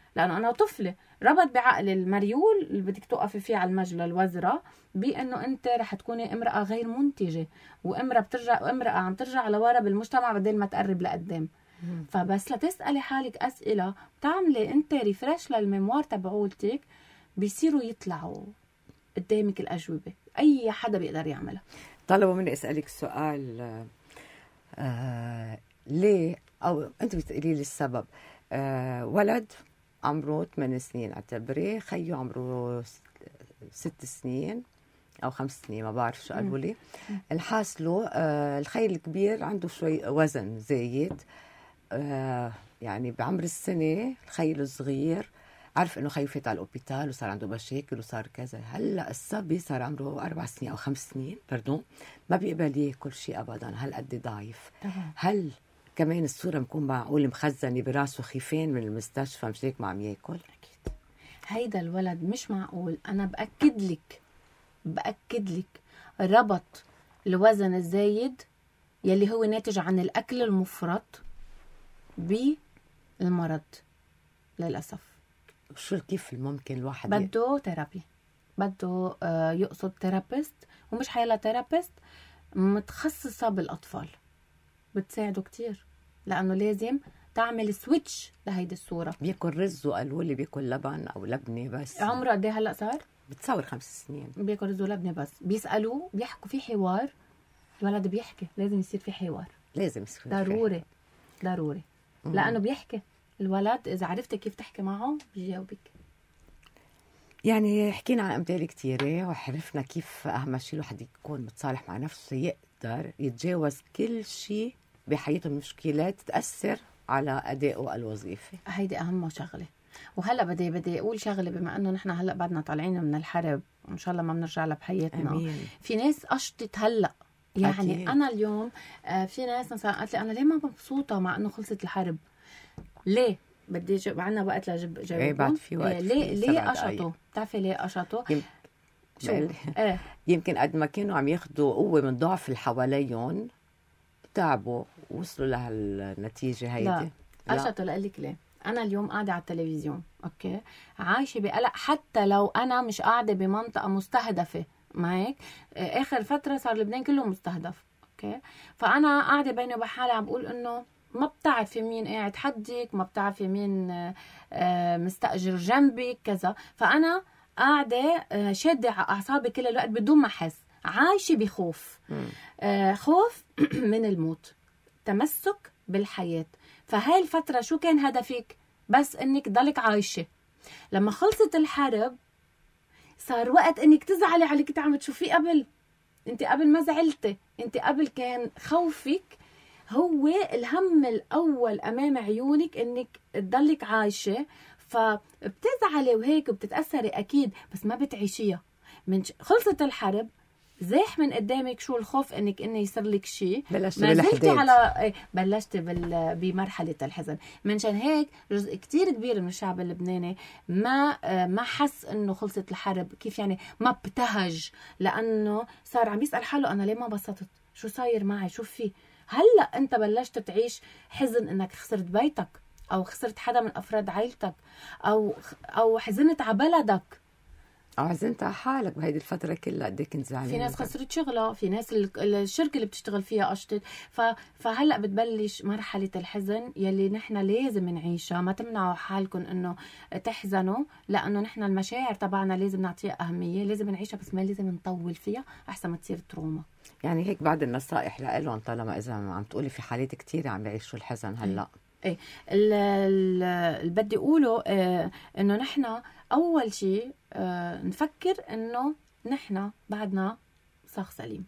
لانه انا طفله ربط بعقلي المريول اللي بدك توقفي فيه على المجلى الوزره بانه انت رح تكوني امراه غير منتجه، امراه عم ترجع لورا بالمجتمع بدل ما تقرب لقدام. فبس لتسالي حالك اسئله بتعملي انت ريفرش للميموار تبعولتك، بيصيروا يطلعوا قدامك الاجوبه، اي حدا بيقدر يعملها. طلبوا مني اسالك سؤال، ليه، او انت بتقولي لي السبب. ولد عمره 8 سنين اعتبري، خيه عمره 6 سنين او 5 سنين، ما بعرف شو قالوا لي. الحاصله الخي الكبير عنده شوي وزن زايد، يعني بعمر السنه الخي الصغير عارف انه خيه فات على الاوبيتال وصار عنده مشاكل وصار كذا. هلا الصبي صار عمره 4 سنين او 5 سنين ما بيقبل ياكل شيء ابدا، هالقد ضعيف. هل كمان الصوره بكون معقول مخزنه براسه خيفين من المستشفى مش هيك ما عم ياكل؟ اكيد هيدا الولد مش معقول. انا باكد لك ربط الوزن الزايد يلي هو ناتج عن الاكل المفرط بالمرض للاسف. شو كيف ممكن الواحد بده ثيرابي، بده يقصد ثيرابيست، ومش حيلا ثيرابيست متخصصة بالأطفال بتساعده كتير، لأنه لازم تعمل سويتش لهيدي الصورة. بياكل رز وقالوا لي بياكل لبن أو لبنة بس. عمره قد ايه هلا صار؟ بتصور 5 سنين. بياكل رز ولبنة بس. بيسألوه بيحكوا في حوار، الولد بيحكي، لازم يصير في حوار، لازم يصير ضروري ضروري. لأنه بيحكي الولد، إذا عرفت كيف تحكي معه بيجاوبك. يعني حكينا عن أمثال كتيرة وعرفنا كيف أهم شيء الواحد يكون متصالح مع نفسه، يقدر يتجاوز كل شيء بحياته من مشكلات تأثر على أدائه الوظيفي. هيدي أهم شغلة. وهلا بدي أقول شغلة، بما أنه نحن هلا بعدنا طالعين من الحرب وإن شاء الله ما بنرجع لها بحياتنا. أمين. في ناس قشطت هلا، يعني أكيد. أنا اليوم في ناس مثلا قالت لي أنا ليه ما مبسوطة مع أنه خلصت الحرب؟ ليه؟ بدي جاوب، عنا وقت لجاوبكم. ايه بعد في وقت. ليه قشطوا؟ بتعرفي ليه قشطوا؟ شو؟ يمكن قد ما كانوا عم ياخدوا قوة من ضعف اللي حواليهم تعبوا وصلوا لهالنتيجة هيدي. لا قشطوا. لقلك ليه؟ أنا اليوم قاعدة على التلفزيون، أوكي، عايشة بقلق، حتى لو أنا مش قاعدة بمنطقة مستهدفة معك. آخر فترة صار لبنان كله مستهدف، أوكي، فأنا قاعدة بيني وبين حالي عم بقول إنه ما بتعرفي مين قاعد حدك، ما بتعرفي مين مستأجر جنبك كذا. فأنا قاعدة شادة على أعصابي كل الوقت بدون ما أحس، عايشة بخوف. خوف من الموت، تمسك بالحياة. فهاي الفترة شو كان هدفك؟ بس إنك ضلك عايشة. لما خلصت الحرب صار وقت إنك تزعلي على اللي كنت عم تشوفيه قبل. أنت قبل ما زعلتي، أنت قبل كان خوفك هو الهم الأول أمام عيونك إنك تضلك عايشة. فبتزعلي وهيك وبتتأثري أكيد، بس ما بتعيشيها. من خلصت الحرب زاح من قدامك شو الخوف انه يصير لك شيء، بلشتي بمرحله الحزن. منشان هيك جزء كتير كبير من الشعب اللبناني ما حس انه خلصت الحرب. كيف يعني؟ ما ابتهج، لانه صار عم يسال حاله انا ليه ما بسطت، شو صاير معي، شو في. هلا انت بلشت تعيش حزن انك خسرت بيتك، او خسرت حدا من افراد عائلتك، او حزنت على بلدك، أو حزنت على حالك بهيدي الفترة كلها قد كنت زعلانة. في ناس خسرت شغلها، في ناس الشركة اللي بتشتغل فيها قشطت. فهلأ بتبلش مرحلة الحزن يلي نحن لازم نعيشها. ما تمنعوا حالكم انه تحزنوا، لانه نحن المشاعر تبعنا لازم نعطيها أهمية، لازم نعيشها، بس ما لازم نطول فيها احسن ما تصير تروما. يعني هيك بعد النصائح لهم، طالما اذا عم تقولي في حالات كتير عم بيعيشوا الحزن هلا. ايه اللي بدي اقوله انه نحن اول شيء نفكر انه نحن بعدنا صاغ سليم.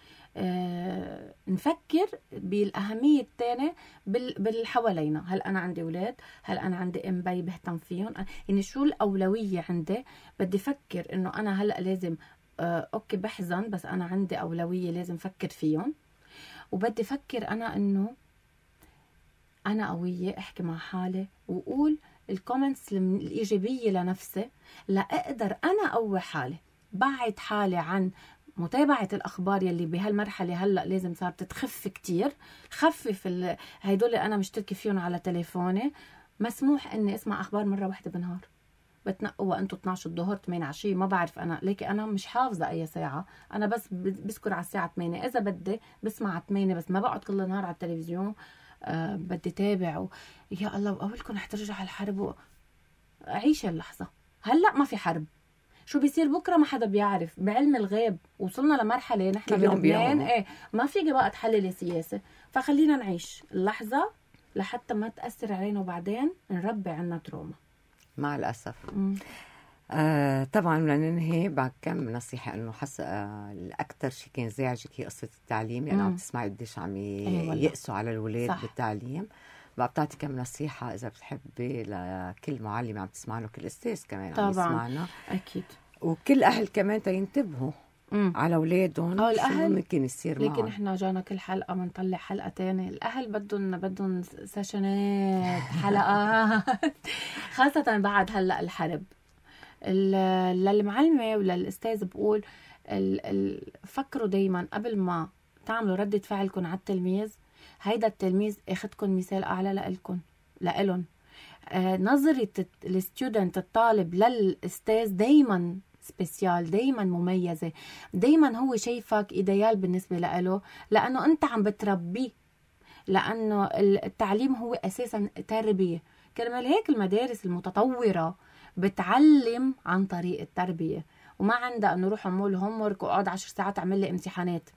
نفكر بالأهمية الثانية بالحوالينا. هل أنا عندي أولاد؟ هل أنا عندي أم بي بهتم فيهم؟ يعني شو الأولوية عندي؟ بدي فكر إنه أنا هلأ لازم أوكي بحزن، بس أنا عندي أولوية لازم فكر فيهم. وبدي فكر أنا إنه أنا قوية، أحكي مع حالي وقول الكومنتس الإيجابية لنفسي لأقدر أنا أقوي حالي. بعد حالي عن متابعة الأخبار يلي بهالمرحلة هلأ لازم صارت تخف كتير. خفف هيدول أنا مشتركة فيهم على تليفوني، مسموح اني اسمع اخبار مره واحده بالنهار. بتنقوا انتوا 12 الظهر 8 عشية، ما بعرف انا، ليكي انا مش حافظه اي ساعه، انا بس بذكر على الساعه 8 اذا بدي بسمع على 8، بس ما بقعد كل النهار على التلفزيون. بدي تابع يا الله، وأولكم رح ترجع الحرب عيش اللحظه. هلا ما في حرب، شو بيصير بكره ما حدا بيعرف، بعلم الغيب وصلنا لمرحله نحن بلبنان ما فيك بقى تحللي سياسه، فخلينا نعيش اللحظه لحتى ما تاثر علينا وبعدين نربي عنا تروما مع الاسف. طبعا بدنا ننهي بعد كم نصيحه، انه حس الاكثر شيء كان زعجك هي قصه التعليم، لانه عم تسمعي قديش عم يقسوا على الاولاد بالتعليم. بقى بتعطي كم نصيحه اذا بتحبي لكل معلم عم تسمع له، كل استاذ كمان عم يسمعنا اكيد، وكل اهل كمان تينتبهوا على اولادهم شو ممكن يصير معهم. لكن احنا جانا كل حلقه بنطلع حلقه تانية، الاهل بدهم سيشنات حلقات خاصه بعد هلا الحرب. للمعلمه وللاستاذ بقول فكروا دايما قبل ما تعملوا ردة فعلكم على التلميذ، هيدا التلميذ اخدكم مثال اعلى لإلهم. نظرة الستودنت الطالب للاستاذ دايما سبيسيال، دايما مميزة، دايما هو شايفك ايديال بالنسبة له، لانه انت عم بتربيه، لانه التعليم هو اساسا تربية. كرمال هيك المدارس المتطورة بتعلم عن طريق التربية، وما عندها انه روح اعمل هوم ورك واقعد 10 ساعات اعمل لي امتحانات.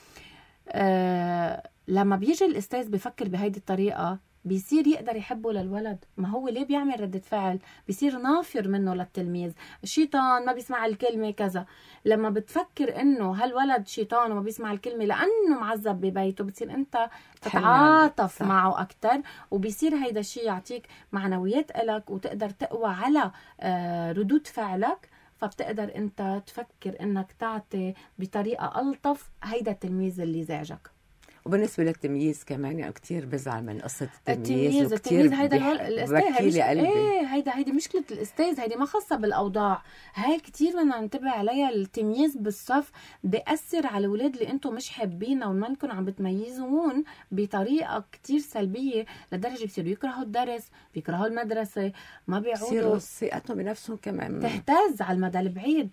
لما بيجي الاستاذ بفكر بهيدي الطريقة بيصير يقدر يحبه للولد. ما هو ليه بيعمل ردة فعل، بيصير نافر منه للتلميذ، الشيطان ما بيسمع الكلمة كذا. لما بتفكر انه هالولد شيطان وما بيسمع الكلمة لانه معذب ببيته، بتصير انت تتعاطف معه اكتر، وبيصير هيدا الشيء يعطيك معنويات إلك وتقدر تقوى على ردود فعلك، فبتقدر انت تفكر انك تعطي بطريقة ألطف هيدا التلميذ اللي زعجك. وبالنسبة للتمييز كمان يعني كتير بزعل من قصة التمييز وكتير هيدا الاستاذ هيدي مشكلة الاستاذ، هيدي ما خاصة بالأوضاع، هاي كتير بدنا ننتبه عليها. التمييز بالصف بيأثر على الأولاد اللي انتم مش حابينها ومنكم عم بتميزون بطريقة كتير سلبية، لدرجة بيصيروا يكرهوا الدرس، بيكرهوا المدرسة، ما بيعودوا، ثقتهم بنفسهم كمان تهتز على المدى البعيد.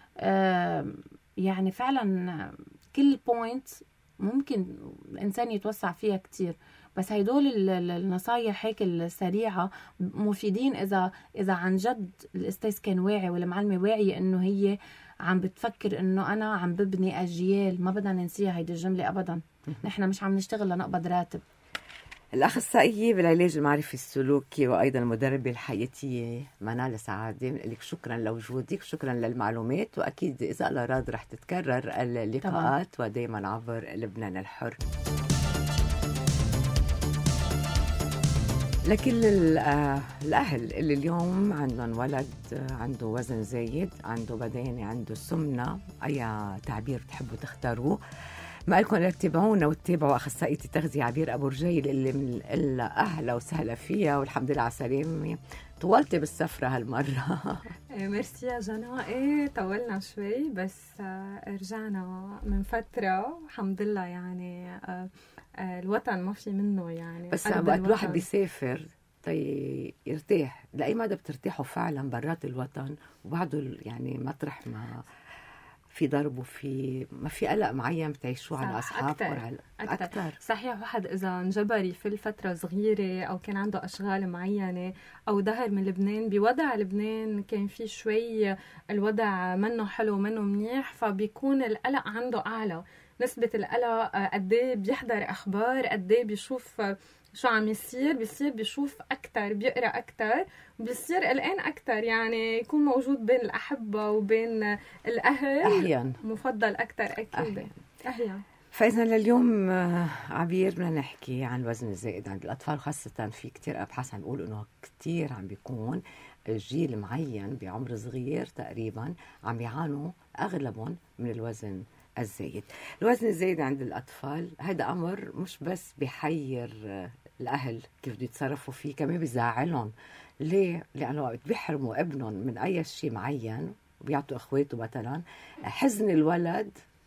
يعني فعلا كل بوينت ممكن الإنسان يتوسع فيها كتير، بس هيدول النصايح هيك السريعة مفيدين إذا عن جد الأستاذ كان واعي والمعلمة واعية إنه هي عم بتفكر إنه أنا عم ببني أجيال. ما بدنا ننسيها هيدي الجملة أبدا، نحن مش عم نشتغل لنقبض راتب. الأخصائية بالعلاج المعرفي السلوكي وأيضا المدربة الحياتية منال سعادة، بنقول لك شكرا لوجودك، شكرا للمعلومات، وأكيد إذا الله راد رح تتكرر اللقاءات طبعا. ودايما عبر لبنان الحر. لكل الأهل اللي اليوم عندهم ولد عنده وزن زايد، عنده بدانة، عنده سمنة، أي تعبير بتحبوا تختاروه، ما لكم إلا تتابعونا وتتابعوا أخصائية التغذية عبير أبو رجيل اللي من أهلا وسهلا فيها، والحمد لله على السلامة. طولتي بالسفرة هالمرة. ميرسي يا جنى. طولنا شوي بس رجعنا من فترة الحمد لله. يعني الوطن ما في منه يعني، بس وقت الواحد بيسافر يرتاح، لأي مدى بترتاحوا فعلا برات الوطن وبعده يعني مطرح ما في ضرب وفي ما في قلق معين بتعيشوه على أصحابكم أكتر. صحيح، واحد إذا انجبري في الفترة صغيرة أو كان عنده أشغال معينة أو ظهر من لبنان بوضع لبنان كان في شوي الوضع منه حلو منه منيح، فبيكون القلق عنده أعلى. نسبة القلق قديه بيحضر أخبار، قديه بيشوف شو عم يصير، بيشوف أكتر، بيقرأ أكتر، بيصير قلقان أكتر. يعني يكون موجود بين الأحبة وبين الأهل أحيان مفضل أكتر أكيد أحيان. فإذا لليوم عبير بدنا نحكي عن الوزن الزائد عند الأطفال، خاصة في كتير أبحاث عم بيقولوا إنه كتير عم بيكون جيل معين بعمر صغير تقريبا عم يعانوا أغلبهم من الوزن الزايد. الوزن الزايد عند الأطفال هذا أمر مش بس بيحير الأهل كيف بده يتصرفوا فيه، كمان بيزعلهم. ليه؟ لأنه وقت بيحرموا ابنهم من أي شيء معين وبيعطوا إخواته مثلا، حزن الولد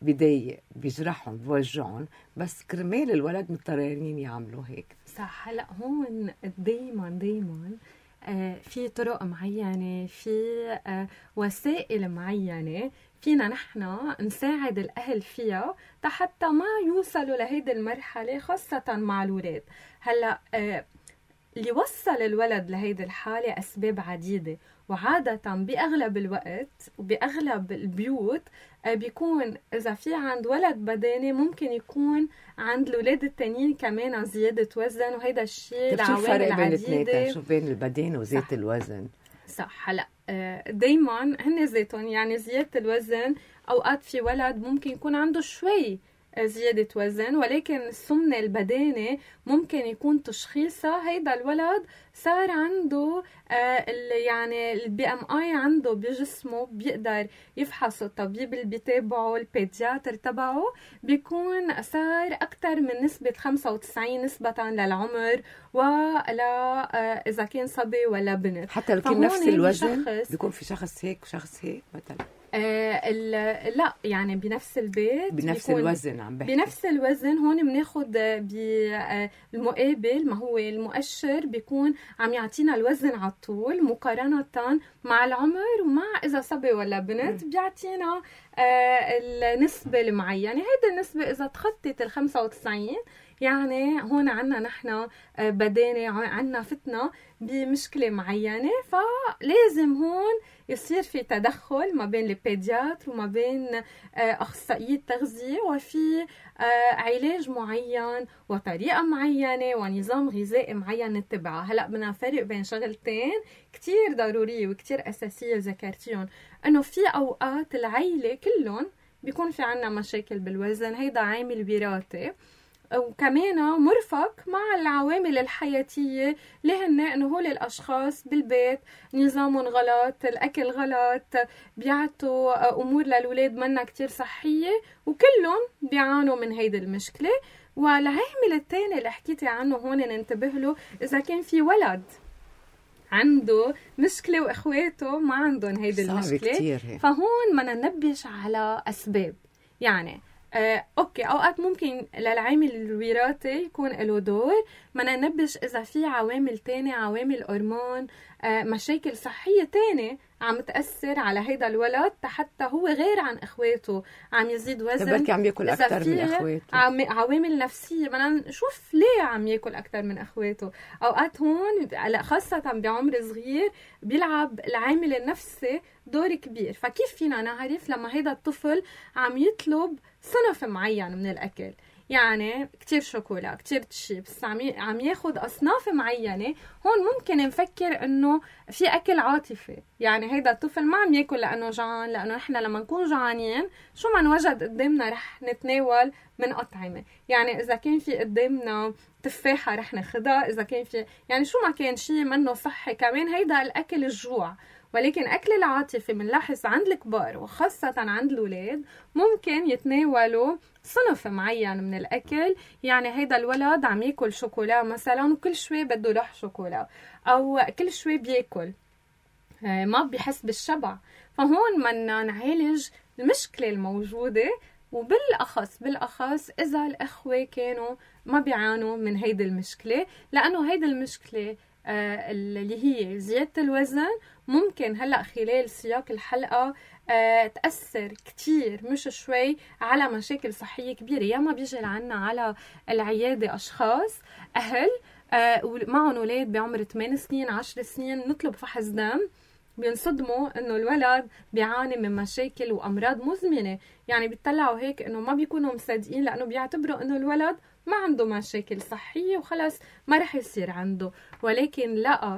بضايق بيجرحهم بوجعهم، بس كرمال الولد مضطرين يعملوا هيك. صح. هلا هون دايما في طرق معينة، في وسائل معينة فينا نحن نساعد الأهل فيها حتى ما يوصلوا لهيدي المرحلة، خاصة مع الولاد. هلا اللي وصل الولد لهيدي الحالة أسباب عديدة، وعادة بأغلب الوقت وبأغلب البيوت بيكون إذا في عند ولد بداني ممكن يكون عند الولاد التانيين كمان زيادة وزن، وهيدا الشيء لعوامل عديدة. شو بين البدانة وزيادة الوزن؟ صح. هلا دايما هن ذاتهم، يعني زيادة الوزن أوقات في ولد ممكن يكون عنده شوي زيادة وزن، ولكن السمنة البدانة ممكن يكون تشخيصها هيدا الولد صار عنده يعني البي ام اي عنده بجسمه، بيقدر يفحص الطبيب اللي بيتابعه البيدياتر تبعه، بيكون صار أكتر من نسبة 95 نسبة للعمر ولا إذا كان صبي ولا بنت. حتى لو كان نفس الوزن بيكون في شخص هيك وشخص هيك مثلا. لا يعني بنفس البيت بنفس الوزن عم بحكي. بنفس الوزن هون بناخد بالمقابل، ما هو المؤشر بيكون عم يعطينا الوزن على طول مقارنة مع العمر، ومع إذا صبي ولا بنت بيعطينا النسبة المعينة. هيدا النسبة إذا تخطت 95 يعني هون عنا نحن بدانة، عنا فتنة بمشكلة معينة، فلازم هون يصير في تدخل ما بين البيدياتر وما بين أخصائية التغذية، وفي علاج معين وطريقة معينة ونظام غذائي معين نتبعه. هلأ بدنا نفرق بين شغلتين كتير ضرورية وكتير أساسية ذكرتيهم، أنه في أوقات العيلة كلهم بيكون في عنا مشاكل بالوزن، هيدا عامل وراثي وكمان مرفق مع العوامل الحياتية اللي هن انه هول الاشخاص بالبيت نظامهم غلط، الاكل غلط، بيعطوا امور للولاد منا كتير صحية، وكلهم بيعانوا من هيدي المشكلة. والعامل الثاني اللي حكيتي عنه هون ننتبه له، اذا كان في ولد عنده مشكلة واخواته ما عندهم هيدي المشكلة، فهون بدنا ننبش على اسباب. يعني اوكي اوقات ممكن للعامل الوراثي يكون له دور، بدنا ننبش اذا في عوامل تانية، عوامل هرمون، مشاكل صحية تانية عم تأثر على هيدا الولد حتى هو غير عن اخواته عم يزيد وزن، بركي عم ياكل اكثر من اخواته، عوامل نفسية بدنا نشوف ليه عم ياكل اكثر من اخواته. اوقات هون خاصة بعمر صغير بيلعب العامل النفسي دور كبير. فكيف فينا نعرف لما هيدا الطفل عم يطلب صنف معين من الأكل، يعني كتير شوكولا كتير تشيبس، عم ياخد أصناف معينة، هون ممكن نفكر إنه في أكل عاطفي. يعني هيدا الطفل ما عم ياكل لأنه جعان، لأنه إحنا لما نكون جعانين شو ما نوجد قدامنا رح نتناول من أطعمة. يعني إذا كان في قدامنا تفاحة رح ناخدها، إذا كان في يعني شو ما كان شيء منه صحي كمان هيدا الأكل الجوع. ولكن أكل العاطفي منلاحظ عند الكبار وخاصة عند الولاد ممكن يتناولوا صنف معين من الأكل. يعني هيدا الولد عم يأكل شوكولا مثلا وكل شوي بده لح شوكولا، أو كل شوي بيأكل ما بيحس بالشبع، فهون بدنا نعالج المشكلة الموجودة، وبالأخص إذا الأخوة كانوا ما بيعانوا من هيدا المشكلة، لأنه هيدا المشكلة اللي هي زيادة الوزن ممكن هلأ خلال سياق الحلقة تأثر كتير مش شوي على مشاكل صحية كبيرة. ياما بيجي لعنا على العيادة أشخاص أهل معهم أولاد بعمر 8 سنين 10 سنين، نطلب فحص دم بينصدموا انه الولد بيعاني من مشاكل وامراض مزمنه. يعني بيطلعوا هيك انه ما بيكونوا مصدقين، لانه بيعتبروا انه الولد ما عنده مشاكل صحيه وخلص ما رح يصير عنده. ولكن لا،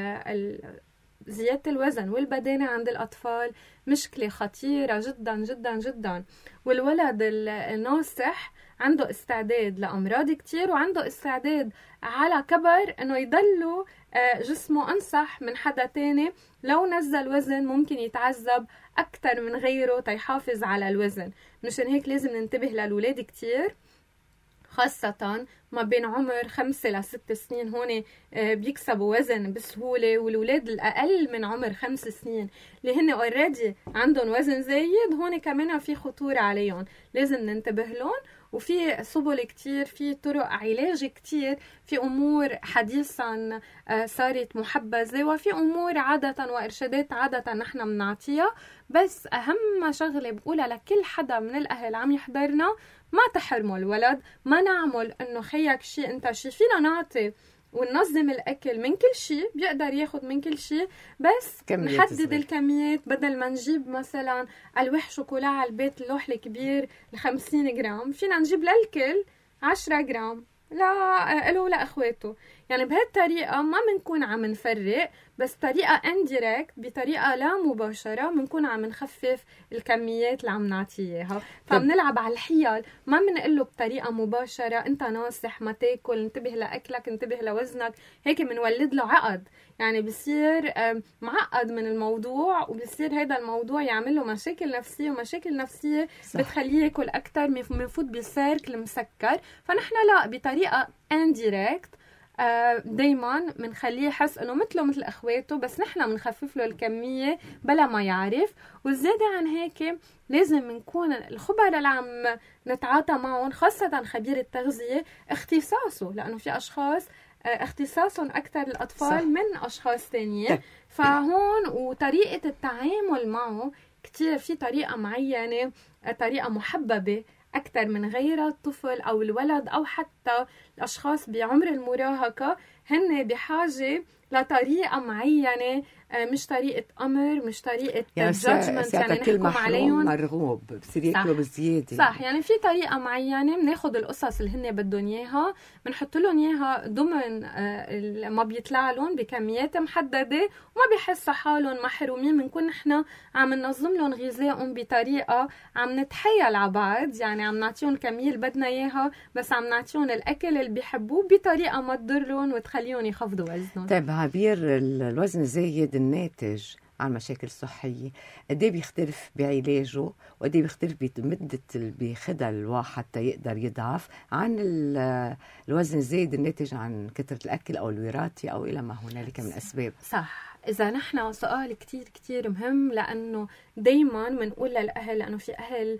زيادة الوزن والبدانة عند الأطفال مشكلة خطيرة جدا جدا جدا، والولد الناصح عنده استعداد لأمراض كتير، وعنده استعداد على كبر أنه يضلوا جسمه أنصح من حدا تاني. لو نزل وزن ممكن يتعذب أكتر من غيره تيحافظ على الوزن. مشان هيك لازم ننتبه للولاد كتير، خاصة ما بين عمر 5 ل 6 سنين. هون بيكسبوا وزن بسهولة. والولاد الأقل من عمر 5 سنين اللي هن already عندهم وزن زايد، هون كمان في خطورة عليهم، لازم ننتبه لهم. وفي سبل كتير، في طرق علاج كتير، في أمور حديثا صارت محبذة، وفي أمور عادة وإرشادات عادة نحن بنعطيها. بس أهم شغلة بقولها لكل حدا من الأهل عم يحضرنا، ما تحرموا الولد، ما نعمل إنه خيك شيء أنت شيء. فينا نعطي وننظم الأكل من كل شيء، بيقدر ياخد من كل شيء، بس نحدد الكميات. بدل ما نجيب مثلا ألواح شوكولا على البيت، اللوح الكبير 50 جرام، فينا نجيب للكل 10 جرام لا له ولا أخواته. يعني بهالطريقة ما منكون عم نفرق، بس طريقة indirect، بطريقة لا مباشرة منكون عم نخفف الكميات اللي عم نعطيها. فبنلعب على الحيل، ما منقله بطريقة مباشرة انت ناصح ما تاكل، انتبه لأكلك، انتبه لوزنك. هيك منولد له عقد، يعني بصير معقد من الموضوع، وبصير هذا الموضوع يعمل له مشاكل نفسية، ومشاكل نفسية بتخليه ياكل أكتر، منفوت بالسيركل مسكر. فنحن لا، بطريقة indirect دايما منخليه يحس انه مثله مثل اخواته، بس نحن منخفف له الكميه بلا ما يعرف. والزياده عن هيك لازم نكون الخبراء اللي عم نتعاطى معهم، خاصه خبير التغذيه، اختصاصه، لانه في اشخاص اختصاصهم اكثر الاطفال صح. من اشخاص ثانيين. فهون وطريقه التعامل معه كتير في طريقه معينه، طريقه محببه أكثر من غيرها. الطفل أو الولد أو حتى الأشخاص بعمر المراهقة هن بحاجة لطريقة معينة، مش طريقة أمر، مش طريقة judgment، يعني نحكم عليهم مرغوب بصير ياكلوا بزيادة. صح، يعني في طريقة معينة بناخد القصص اللي هن بدهم إياها، بنحط لهم إياها ضمن ما بيطلع لهم بكميات محددة، وما بيحسوا حالهم محرومين. بنكون نحن عم ننظم لهم غذائهم بطريقة عم نتحيل على بعض، يعني عم نعطيهم الكمية اللي بدنا إياها، بس عم نعطيهم الأكل اللي بيحبوه بطريقة ما تضرهم وتخليهم يخفضوا وزنهم. طيب عبير، الوزن الزايد الناتج عن مشاكل صحية قد ايه بيختلف بعلاجه، وقد ايه بيختلف بمدة اللي بياخدها الواحد حتى يقدر يضعف عن الوزن الزايد الناتج عن كثرة الأكل أو الوراثة أو إلى ما هنالك من أسباب؟ صح. إذا نحن سؤال كتير كتير مهم، لأنه دايما منقول للأهل، لأنه في أهل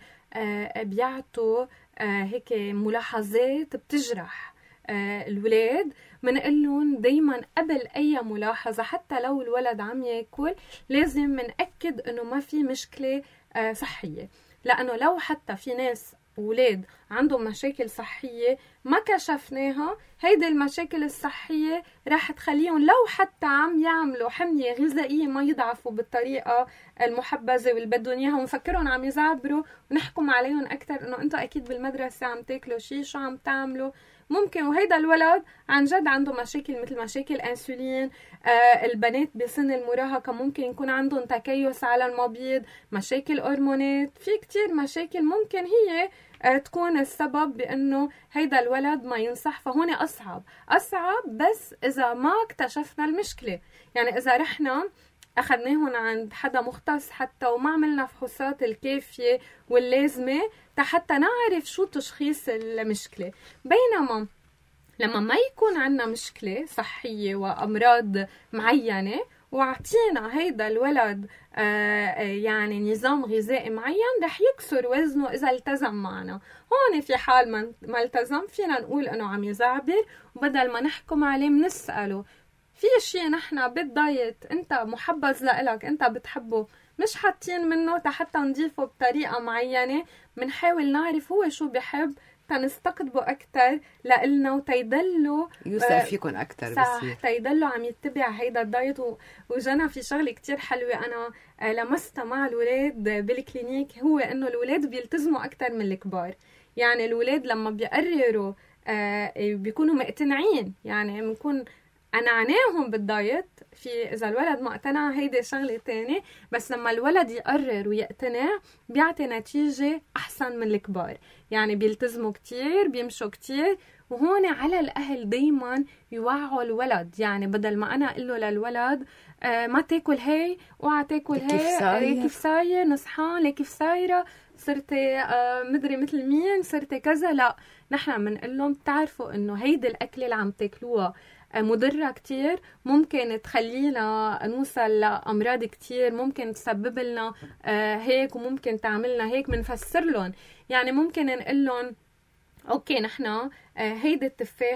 بيعطوا هيك ملاحظات بتجرح الولاد، منقول لهم دايما قبل أي ملاحظة حتى لو الولد عم يأكل لازم منأكد إنه ما في مشكلة صحية. لأنه لو حتى في ناس ولاد عندهم مشاكل صحية ما كشفناها، هيدي المشاكل الصحية راح تخليهم لو حتى عم يعملوا حمية غذائية ما يضعفوا بالطريقة المحبذة واللي بدهم اياها، ونفكرهم عم يزعبروا ونحكم عليهم أكتر إنه أنتوا أكيد بالمدرسة عم تاكلوا شو عم تعملوا. ممكن وهيدا الولد عن جد عنده مشاكل مثل مشاكل انسولين. البنات بسن المراهقة ممكن يكون عندهم تكيس على المبيض، مشاكل هرمونات، في كتير مشاكل ممكن هي تكون السبب بأنه هيدا الولد ما ينصح. فهون أصعب بس إذا ما اكتشفنا المشكلة، يعني إذا رحنا أخذناهم عند حدا مختص حتى وما عملنا فحوصات الكافية واللازمة حتى نعرف شو تشخيص المشكلة. بينما لما ما يكون عنا مشكلة صحية وأمراض معينة وعطينا هيدا الولد يعني نظام غذائي معين، رح يكسر وزنه إذا التزم معنا. هون في حال ما التزم فينا نقول أنه عم يزعبر، وبدل ما نحكم عليه منسأله في شيء نحن بالدايت انت محبذ لإلك، انت بتحبه، مش حاطين منه حتى نضيفه بطريقة معينة. منحاول نعرف هو شو بحب تنستقطبه أكتر لإلنا وتيدله يوصل فيكن أكتر. صح، تيدله عم يتبع هيدا الدايت. وجانا في شغلة كتير حلوة أنا لمستها مع الولاد بالكلينيك، هو إنه الولاد بيلتزموا أكتر من الكبار. يعني الولاد لما بيقرروا بيكونوا مقتنعين، يعني بنكون عناهم بالدايت. في إذا الولد ما اقتنع هيدا شغلة تاني، بس لما الولد يقرر ويقتنع بيعطي نتيجة أحسن من الكبار، يعني بيلتزموا كتير، بيمشوا كتير. وهون على الأهل دايما يوعوا الولد، يعني بدل ما أنا أقول له للولد ما تاكل هاي، اوعى تاكل هاي، كيف صاير نصحان، كيف صايرة، صرتي مدري مثل مين، صرتي كذا. لا، نحن بنقول لهم بتعرفوا انه هيدي الاكله اللي عم تاكلوها مضرة كتير، ممكن تخلينا نوصل لأمراض كتير، ممكن تسبب لنا هيك، وممكن تعملنا هيك. منفسر لهم، يعني ممكن نقول لهم اوكي نحن هيدي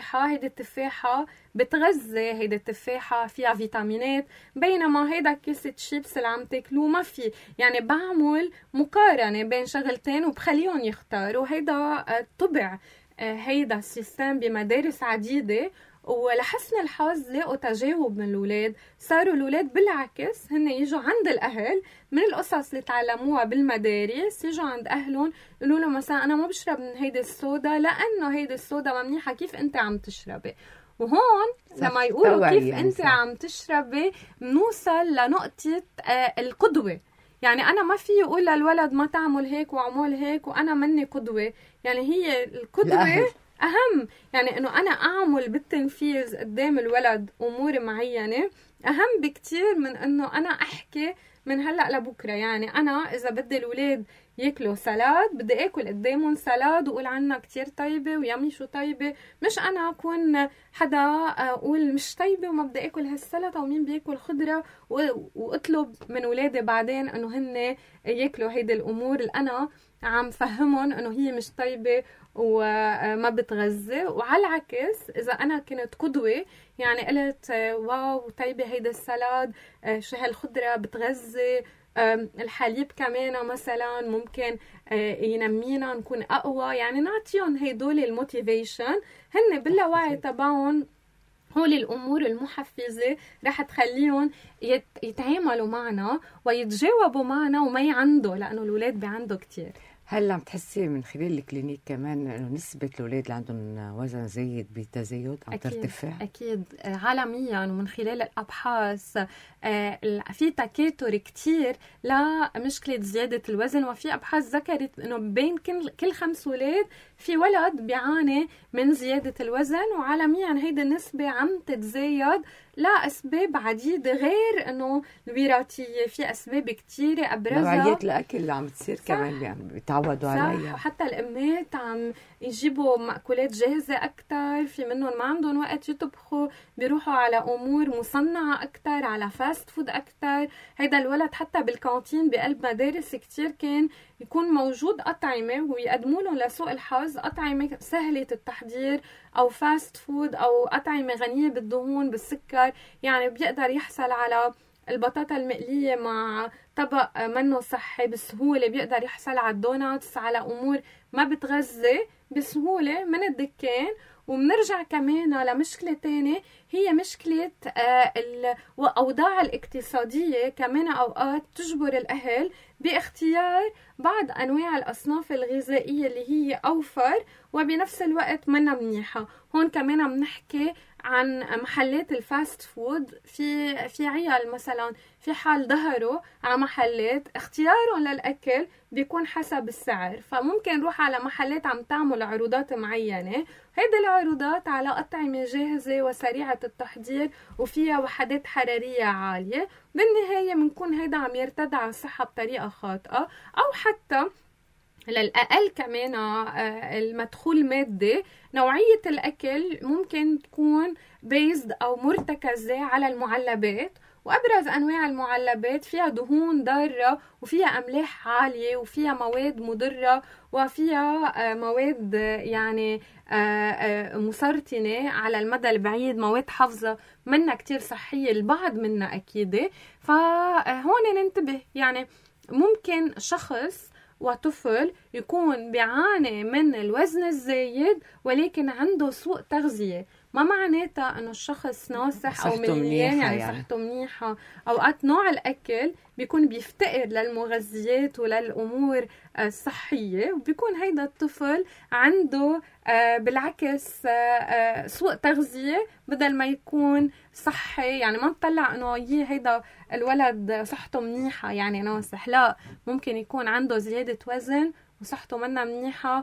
التفاحة بتغذي، هيدي التفاحة فيها فيتامينات، بينما هيدا كيس الشيبس اللي عم تاكلوه ما في. يعني بعمل مقارنة بين شغلتين وبخليهم يختاروا. هيدا طبع هيدا السيستم بمدارس عديدة، ولحسن الحظ لقوا تجاوب من الأولاد. صاروا الأولاد بالعكس هن يجوا عند الأهل من القصص اللي تعلموها بالمدارس، يجوا عند أهلهم يقولوا له مثلا أنا ما بشرب من هيدي الصودا لأنه هيدي الصودا ما منيحة، كيف أنت عم تشربي؟ وهون لما يقولوا كيف يعني أنت عم تشربي بنوصل لنقطة القدوة. يعني أنا ما في أقول للولد ما تعمل هيك وعمل هيك وأنا مني قدوة. يعني هي القدوة أهم، يعني إنه أنا أعمل بالتنفيذ قدام الولد أمور معينة أهم بكتير من إنه أنا أحكي من هلأ لبكرة. يعني أنا إذا بدي الولاد ياكلوا سلاد بدي آكل قدامهم سلاد وأقول عنها كتير طيبة ويمي شو طيبة، مش أنا أكون حدا أقول مش طيبة وما بدي آكل هالسلطة ومين بياكل خضرة، وأطلب من ولادي بعدين إنه هن ياكلوا هيدي الأمور اللي أنا عم فهمهم إنه هي مش طيبة وما بتغذي. وعلى العكس إذا أنا كنت قدوة، يعني قلت واو طيبة هيدا السلاد، شو هالخضرة بتغذي، الحليب كمان مثلا ممكن ينمينا نكون أقوى، يعني نعطيهم هيدول الموتيفيشن، هن باللاوعي تبعهم هول الأمور المحفزة رح تخليهم يتعاملوا معنا ويتجاوبوا معنا وما يعندوا، لأنه الولاد بيعندوا كتير. هل عم تحسي من خلال الكلينيك كمان انه نسبة الاولاد اللي عندهم وزن زايد بتزايد عم ترتفع؟ اكيد عالميا ومن خلال الابحاث في تكاثر كتير لمشكلة زيادة الوزن، وفي ابحاث ذكرت انه بين كل 5 ولاد في ولد بيعاني من زيادة الوزن، وعالميا هيدي النسبة عم تتزايد لأسباب عديدة غير انه الوراثية، في اسباب كتيرة ابرزها نوعية الاكل اللي عم تصير كمان يعني بيتعودوا عليها، وحتى الامهات عم يجيبوا مأكولات جاهزة اكتر، في منهم ما عندهم وقت يطبخوا بيروحوا على امور مصنعة اكتر، على فاست فود اكتر. هيدا الولد حتى بالكانتين بقلب مدارس كتير كان يكون موجود أطعمة ويقدموا لهم لسوء الحظ أطعمة سهلة التحضير أو فاست فود أو أطعمة غنية بالدهون بالسكر، يعني بيقدر يحصل على البطاطا المقلية مع طبق منه صحي بسهولة، بيقدر يحصل على الدوناتس، على أمور ما بتغذي بسهولة من الدكان. ومنرجع كمان لمشكلة تانية، هي مشكلة الأوضاع الاقتصادية كمان أوقات تجبر الأهل باختيار بعض أنواع الأصناف الغذائية اللي هي أوفر وبنفس الوقت منا منيحة. هون كمان عم نحكي عن محلات الفاست فود، في عيال مثلا في حال ظهروا على محلات اختيارهم للأكل بيكون حسب السعر، فممكن نروح على محلات عم تعمل عروضات معينة، هيدا العروضات على أطعمة جاهزة وسريعة التحضير وفيها وحدات حرارية عالية، بالنهاية منكون هيدا عم يرتدع على الصحة بطريقة خاطئة. أو حتى للأقل كمان المدخول المادي، نوعية الأكل ممكن تكون بيزد أو مرتكزة على المعلبات، وأبرز أنواع المعلبات فيها دهون ضارة وفيها أملاح عالية وفيها مواد مضرة وفيها مواد يعني مسرطنة على المدى البعيد، مواد حافظة منها كتير صحية، البعض منها أكيد. فهون ننتبه، يعني ممكن شخص وطفل يكون بيعاني من الوزن الزايد ولكن عنده سوء تغذية، ما معناتها انه الشخص ناصح او مليان يعني صحته منيحة. اوقات نوع الاكل بيكون بيفتقر للمغذيات وللامور الصحية، وبيكون هيدا الطفل عنده بالعكس سوء تغذية بدل ما يكون صحي. يعني ما نطلع انه هيدا الولد صحته منيحة يعني ناصح، لا، ممكن يكون عنده زيادة وزن وصحته منا منيحة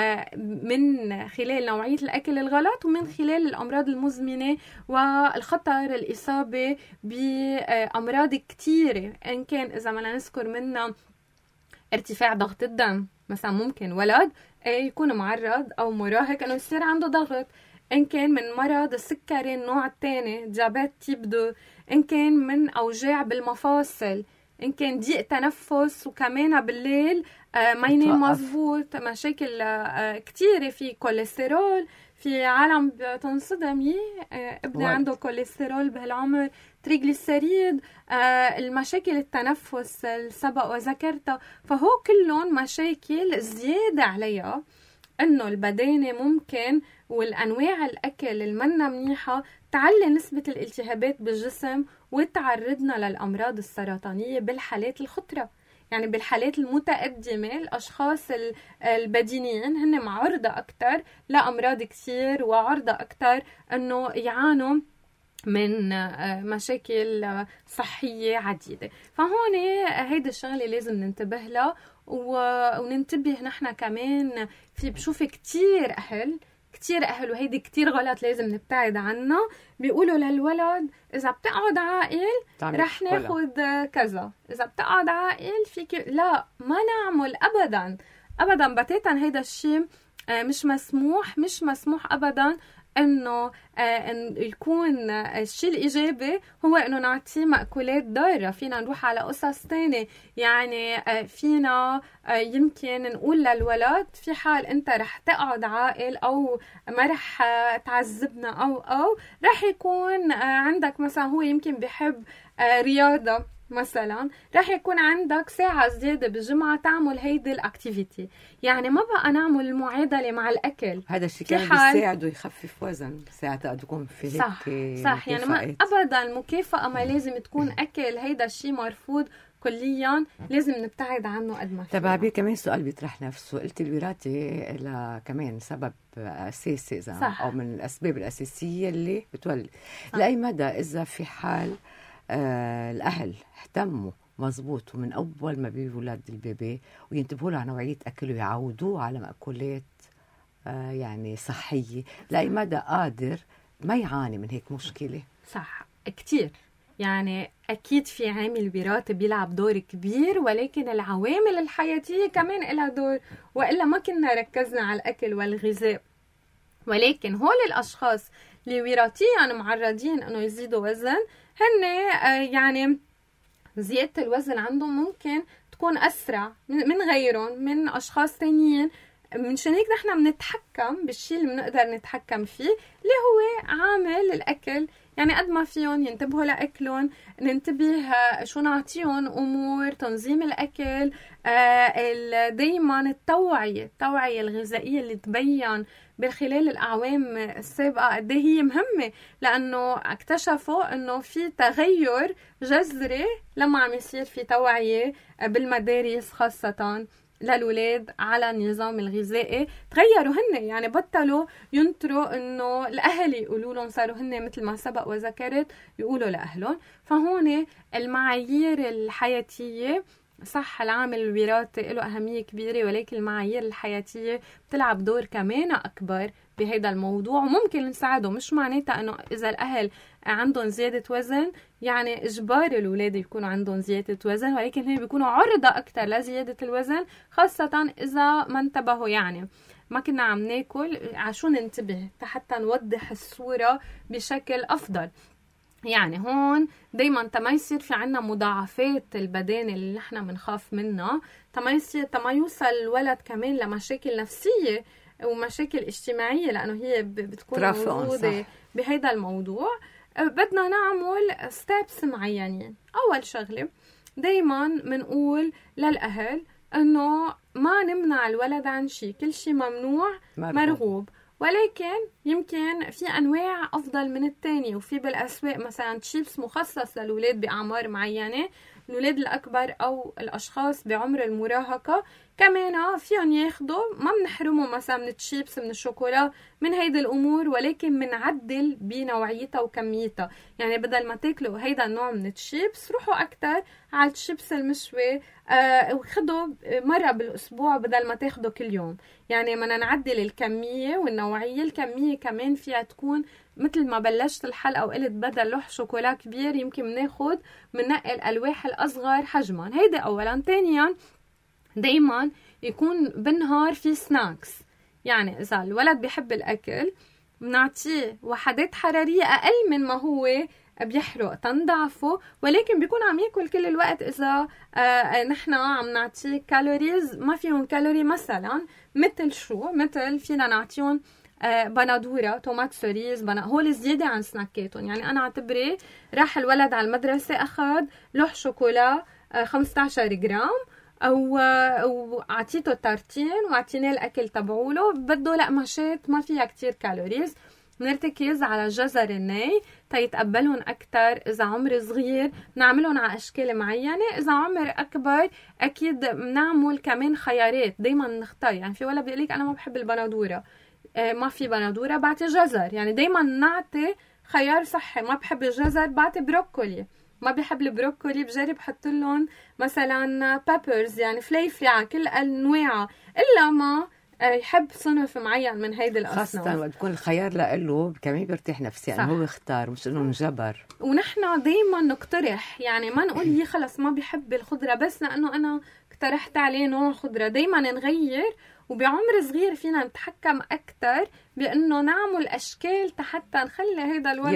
من خلال نوعية الأكل الغلط ومن خلال الأمراض المزمنة والخطر الإصابة بأمراض كتيرة، إن كان إذا ما نذكر منها ارتفاع ضغط الدم، مثلا ممكن ولد يكون معرض أو مراهق إنه يصير عنده ضغط، إن كان من مرض السكري النوع الثاني ديابيت تيب 2، إن كان من أوجاع بالمفاصل، إن كان ضيق تنفس وكمان بالليل ما ينام مظبوط، مشاكل كتيرة، في كوليسترول، في عالم بتنصدم ابني عنده كوليسترول بهالعمر، تريغليسيريد، المشاكل التنفس السبق وذكرتها، فهو كلهم مشاكل زيادة عليها انه البدانة ممكن والانواع الاكل المنا منيحة تعلي نسبة الالتهابات بالجسم وتعرضنا للامراض السرطانية بالحالات الخطرة. يعني بالحالات المتقدمة الأشخاص البدينين هن عرضة أكتر لأمراض كتير، وعرضة أكتر أنه يعانوا من مشاكل صحية عديدة. فهون هيدا الشغلة لازم ننتبه لها، وننتبه نحن كمان في بشوف كتير أهل وهيدي كتير غلط لازم نبتعد عنها، بيقولوا للولد إذا بتقعد عاقل رح ناخد كذا، إذا بتقعد عاقل فيك، لا ما نعمل أبدا بتاتا هيدا الشيء مش مسموح أبدا انه يكون الشيء الايجابي هو انه نعطيه مأكولات ضاره. فينا نروح على قصص تانية، يعني فينا يمكن نقول للولد في حال انت رح تقعد عاقل او ما رح تعذبنا او رح يكون عندك مثلا، هو يمكن بحب رياضه مثلا، رح يكون عندك ساعة زيادة بالجمعة تعمل هيدي الاكتيفيتي. يعني ما بقى نعمل المعادلة مع الأكل. هذا الشيء كان بيساعده يخفف وزن، ساعتها تكون في هيك صح يعني ما أبدا المكافأة ما لازم تكون أكل، هيدا الشيء مرفوض كليا، لازم نبتعد عنه قد ما فينا. طب عبير كمان سؤال بيطرح نفسه، قلت الوراثة كمان سبب أساسي أو من الأسباب الأساسية اللي بتولد. لأي مدى إذا في حال الأهل اهتموا مزبوط ومن أول ما بيولد البيبي وينتبهوا له على نوعية أكل ويعودوه على مأكولات يعني صحية، لأي مدى قادر ما يعاني من هيك مشكلة؟ صح كتير، يعني أكيد في عامل وراثي بيلعب دور كبير، ولكن العوامل الحياتية كمان لها دور، وإلا ما كنا ركزنا على الأكل والغذاء. ولكن هول الأشخاص اللي وراثيا معرضين أنه يزيدوا وزن هن يعني زيادة الوزن عندهم ممكن تكون أسرع من غيرهم، من أشخاص تانيين. من شان هيك نحن بنتحكم بالشيء اللي بنقدر نتحكم فيه، اللي هو عامل الأكل. يعني قد ما فيهم ينتبهوا لأكلهم، ننتبه شو نعطيهم، أمور تنظيم الأكل، دايما التوعية الغذائية اللي تبين بالخلال الأعوام السابقة قد هي مهمة، لأنه اكتشفوا أنه في تغير جذري لما عم يصير في توعية بالمدارس خاصة للولاد على النظام الغذائي. تغيروا هن، يعني بطلوا ينطروا انه الاهل يقولوا لهم، صاروا هن مثل ما سبق وذكرت يقولوا لاهلهم. فهون المعايير الحياتيه، صح العامل الوراثي له أهمية كبيرة، ولكن المعايير الحياتية بتلعب دور كمان أكبر بهذا الموضوع، وممكن نساعده. مش معناتها أنه إذا الأهل عندهم زيادة وزن يعني إجبار الأولاد يكونوا عندهم زيادة وزن، ولكن هم بيكونوا عرضة أكتر لزيادة الوزن، خاصة إذا ما انتبهوا. يعني ما كنا عم ناكل، عشو ننتبه حتى نوضح الصورة بشكل أفضل. يعني هون دايما تما يصير في عنا مضاعفات البدان اللي نحن بنخاف منها، تما يوصل الولد كمان لمشاكل نفسية ومشاكل اجتماعية، لأنه هي بتكون موجودة بهذا الموضوع. بدنا نعمل ستابس معينين. أول شغلة دايما منقول للأهل أنه ما نمنع الولد عن شيء، كل شيء ممنوع مرغوب، ولكن يمكن في أنواع أفضل من التانية. وفي بالأسواق مثلا تشيبس مخصص للولاد بأعمار معينة، الولاد الأكبر أو الأشخاص بعمر المراهقة كمان فيهم ياخدوا. ما بنحرموا مثلا من التشيبس، من الشوكولا، من هيدا الأمور، ولكن بنعدل بنوعيتها وكميتها. يعني بدل ما تاكلوا هيدا النوع من التشيبس، روحوا أكتر على التشيبس المشوي، وخدوا مرة بالأسبوع بدل ما تاخدوا كل يوم. يعني بدنا نعدل الكمية والنوعية. الكمية كمان فيها تكون مثل ما بلشت الحلقة وقلت، بدل لوح شوكولا كبير يمكن مناخد مننقي الألواح الأصغر حجما. هيدا أولا. ثانيا دايما يكون بالنهار في سناكس. يعني إذا الولد بيحب الأكل بنعطيه وحدات حرارية أقل من ما هو بيحرق تنضعفه، ولكن بيكون عم ياكل كل الوقت. إذا نحن عم نعطيه كالوريز ما فيهم كالوري، مثلا مثل شو؟ مثل فينا نعطيهم بندورة، تومات سوريز، هول زيادة عن سناكاتهم. يعني أنا اعتبري راح الولد على المدرسة أخذ لوح شوكولا 15 جرام او اعطيته تارتين واعطيناه الاكل تبعوله، بده لقمشات ما فيها كتير كالوريز. نرتكز على الجزر الني تيتقبلهم اكثر. اذا عمر صغير نعملهم على اشكال معينه، اذا عمر اكبر اكيد بنعمل كمان خيارات. دايما نختار، يعني في ولد بيقول لك انا ما بحب البندوره، ما في بندوره بعطي جزر. يعني دايما نعطي خيار صحي. ما بحب الجزر بعطي بروكولي، ما بيحب البروكولي بجرب حط لهم مثلا بيبرز، يعني فليفلي على كل انواعها، الا ما يحب صنف معين من هيدي الاصناف. خاصة وقت بيكون الخيار له كمان بيرتاح نفسيا، يعني هو يختار مش انه انجبر. ونحن دايما نقترح، يعني ما نقول لي خلص ما بيحب الخضرة بس لانه انا اقترحت عليه نوع خضرة. دايما نغير، وبعمر صغير فينا نتحكم اكثر بانه نعمل اشكال حتى نخلي هيدا الولد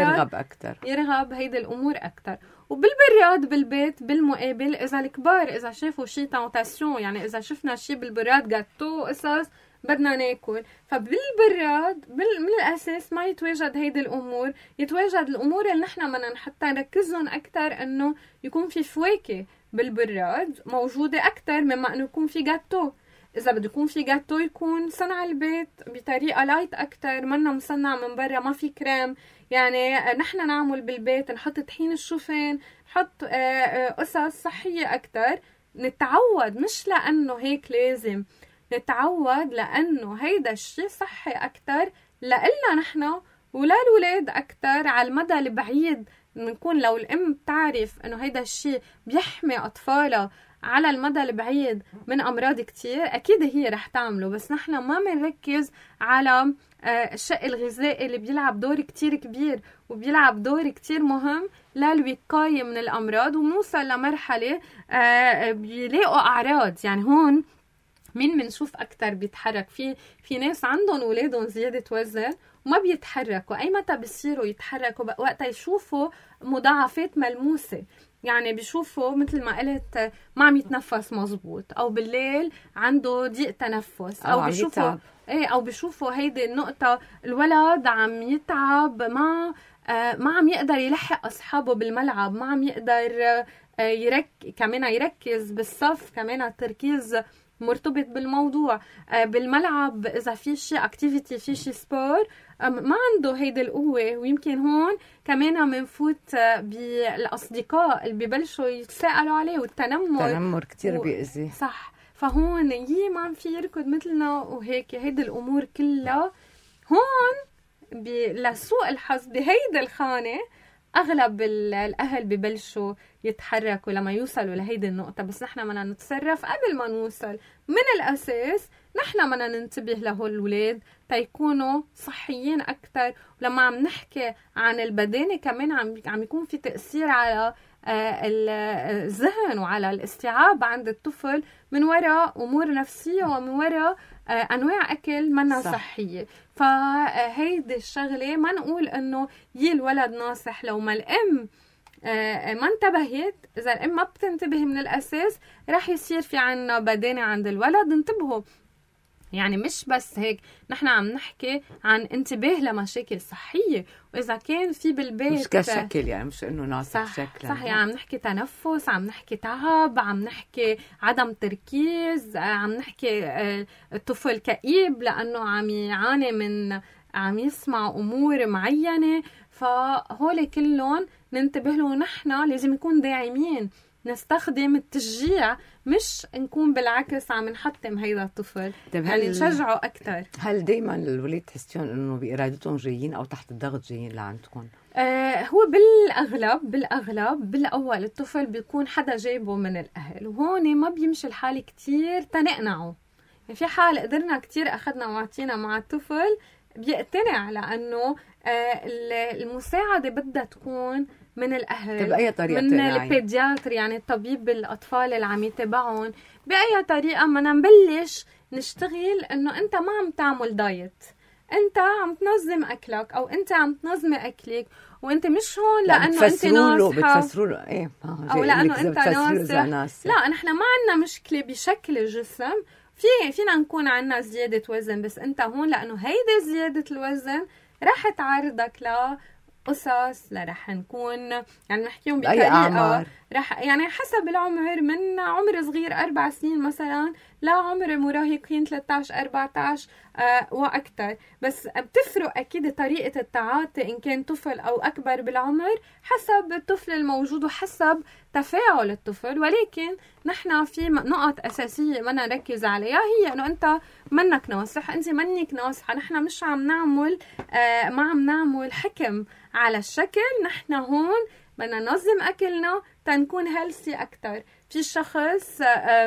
يرغب هيدي الامور اكثر. وبالبراد بالبيت بالمقابل، اذا الكبار اذا شافوا شيء تنتاسيون، يعني اذا شفنا شيء بالبراد جاتو قصص بدنا ناكل، فبالبراد من الاساس ما يتواجد هيدي الامور، يتواجد الامور اللي نحن بدنا حتى نركزهم اكثر، انه يكون في فواكه بالبراد موجوده اكثر مما انه يكون في جاتو. إذا بده يكون في جاتو يكون صنع البيت بطريقة لايت أكتر، منا مصنع من برا، ما في كريم. يعني نحن نعمل بالبيت، نحط طحين الشوفان، نحط قصص صحية أكتر. نتعود، مش لأنه هيك لازم، نتعود لأنه هيدا الشيء صحي أكتر لإلنا نحن ولا الولاد أكتر على المدى البعيد. نكون لو الأم بتعرف أنه هيدا الشيء بيحمي أطفالها على المدى البعيد من أمراض كتير، أكيد هي رح تعمله. بس نحن ما منركز على الشق الغذائي اللي بيلعب دور كتير كبير وبيلعب دور كتير مهم للوقاية من الأمراض. ونوصل لمرحلة بيلاقوا أعراض. يعني هون مين منشوف أكتر بيتحرك؟ في ناس عندهم ولادهم زيادة وزن وما بيتحركوا، أي متى بيصيروا يتحركوا وقتها يشوفوا مضاعفات ملموسة. يعني بيشوفوا مثل ما قلت ما عم يتنفس مزبوط، او بالليل عنده ضيق تنفس، او بيشوفوا او بيشوفوا هيدي النقطة، الولد عم يتعب، ما عم يقدر يلحق اصحابه بالملعب، ما عم يقدر كمان يركز بالصف، كمان التركيز مرتبط بالموضوع بالملعب. اذا في شيء اكتيفيتي، في شيء سبور، ما عنده هيدي القوة. ويمكن هون كمان منفوت بالاصدقاء اللي ببلشوا يتساءلوا عليه، والتنمر كتير بيأذي. صح. فهون ما عم في يركض مثلنا وهيك. هيدي الامور كلها هون لسوء الحظ بهيدي الخانة اغلب الاهل ببلشوا يتحركوا لما يوصلوا لهيدي النقطة. بس نحن بدنا نتصرف قبل ما نوصل. من الاساس نحن بدنا ننتبه لهول الولاد تيكونوا صحيين اكثر. ولما عم نحكي عن البدانة كمان عم يكون في تأثير على الذهن وعلى الاستيعاب عند الطفل من وراء امور نفسية ومن وراء انواع اكل منا صحية. فهيدي الشغلة ما نقول انه الولد ناصح لو ما الام ما انتبهت. اذا الام ما بتنتبه من الاساس رح يصير في عنا بدانة عند الولد. انتبهوا، يعني مش بس هيك، نحن عم نحكي عن انتباه لمشاكل صحية. وإذا كان في بالبيت مش كشكل، يعني مش إنه ناصح شكلا، صح. يعني عم نحكي تنفس، عم نحكي تعب، عم نحكي عدم تركيز، عم نحكي الطفل كئيب لأنه عم يعاني من، عم يسمع أمور معينة. فهول كلهم ننتبه له. نحن لازم نكون داعمين، نستخدم التشجيع، مش نكون بالعكس عم نحطم هيدا الطفل. يعني نشجعه أكتر. هل دايما الولاد تحسيون إنه بإرادتهم جايين أو تحت الضغط جايين لعندكم؟ هو بالأغلب بالأول الطفل بيكون حدا جايبه من الأهل، وهون ما بيمشي الحال كتير تنقنعه. يعني في حال قدرنا كتير أخذنا وعطينا مع الطفل بيقتنع، لانه المساعده بدها تكون من الاهل، بأي طريقه من البيدياتر يعني الطبيب الاطفال اللي عم يتابعهم. باي طريقه بدنا نبلش نشتغل انه انت ما عم تعمل دايت، انت عم تنظم اكلك او انت عم تنظمي اكلك، وانت مش هون لانه انت ناصحه بتفسروا له ايه او لانه انت ناصح. لا، نحن ما عندنا مشكله بشكل الجسم، فينا نكون عندنا زياده وزن، بس انت هون لانه هيدي زياده الوزن رح تعرضك قصص رح نكون يعني نحكيهم بطريقه رح يعني حسب العمر، من عمر صغير 4 سنين مثلا لعمر مراهقين 13 14 واكثر. بس بتفرق اكيد طريقه التعاطي ان كان طفل او اكبر بالعمر حسب الطفل الموجود وحسب تفاعل الطفل. ولكن نحن في نقط اساسيه بدنا نركز عليها، هي انه انت منك ناصح، انت منك ناصحه. نحن مش عم نعمل ما عم نعمل حكم على الشكل، نحن هون بدنا ننظم اكلنا تنكون هيلثي اكثر. في شخص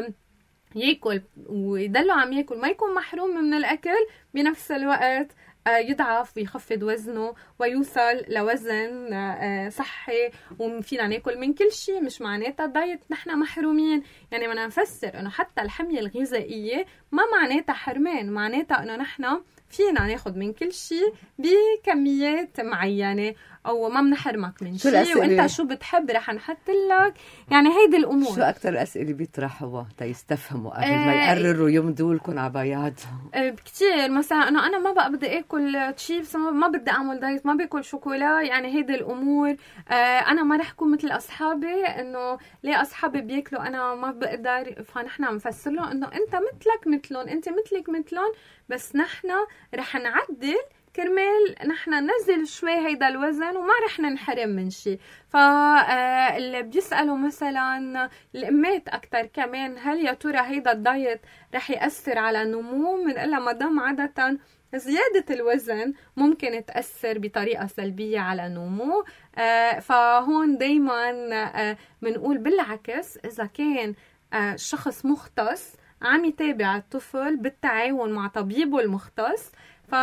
ياكل ويضل عم ياكل ما يكون محروم من الاكل، بنفس الوقت يضعف ويخفض وزنه ويوصل لوزن صحي. وفينا ناكل من كل شيء، مش معناتها دايت نحن محرومين. يعني بدنا نفسر انه حتى الحمية الغذائية ما معناتها حرمان، معناتها انه نحن فينا ناخد من كل شيء بكميات معينة، او ما بنحرمك من شيء، وانت شو بتحب رح نحط لك. يعني هيدي الامور. شو اكثر اسئله بيطرحوها تيستفهموا قبل ما يقرروا يمضوا لكم على بياضهم؟ كثير. مثلا انه انا ما بقى بدي اكل تشيبس، ما بدي اعمل دايت، ما باكل شوكولا. يعني هيدي الامور انا ما رح اكون مثل اصحابي، انه ليه اصحابي بياكلوا انا ما بقدر. فنحن عم نفسر له انه انت مثلك مثلهم، انت مثلك مثلهم، بس نحن رح نعدل كرمال نحن ننزل شوي هيدا الوزن وما رح ننحرم من شيء. فاللي بيسألوا مثلا الأمات أكتر كمان، هل يا ترى هيدا الدايت رح يأثر على النمو؟ بنقول لها مدام عادة زيادة الوزن ممكن تأثر بطريقة سلبية على النمو، فهون دايما بنقول بالعكس، إذا كان شخص مختص عم يتابع الطفل بالتعاون مع طبيبه المختص،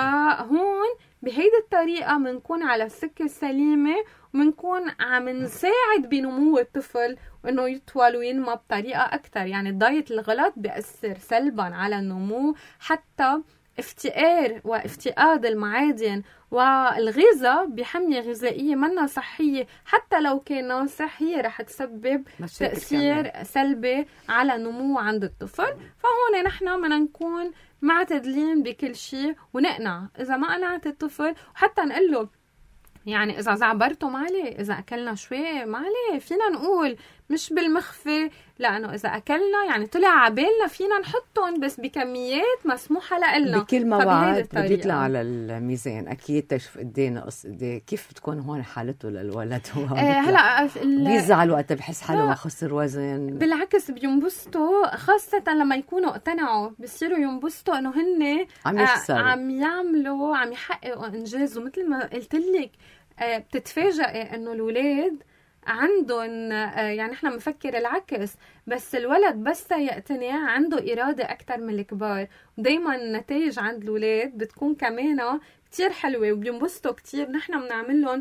فهون بهيدي الطريقة منكون على السكة السليمة، ومنكون عم نساعد بنمو الطفل وانه يطول وينمى بطريقة اكتر. يعني الدايت الغلط بيأثر سلبا على النمو، حتى افتقار وافتقاد المعادن والغذاء بحمية غذائية منا صحية حتى لو كان ناصح، هي رح تسبب تأثير سلبي على النمو عند الطفل. فهون نحن بدنا نكون معتدلين بكل شيء ونقنع. إذا ما قنعت الطفل، وحتى نقول له يعني إذا زعبرته ما عليه، إذا أكلنا شوي ما عليه، فينا نقول مش بالمخفي، لأنه إذا أكلنا يعني طلع عبالنا فينا نحطهم بس بكميات مسموحة لنا. بكل موعد بيطلع على الميزان أكيد تشوف قديه نقص قديه. كيف بتكون هون حالته للولد؟ هو هلا بيزعل وقت بحس حاله ما خسر وزن. بالعكس بينبسطوا، خاصة لما يكونوا اقتنعوا بيصيروا ينبسطوا إنه هن عم يعملوا عم يحققوا إنجاز. ومثل ما قلت لك بتتفاجئي إنه الولاد عندهم يعني احنا بنفكر العكس، بس الولد بس يقتنع عنده إرادة أكتر من الكبار. ودايما النتائج عند الولاد بتكون كمان كتير حلوة وبينبسطوا كتير. نحن بنعمل لهم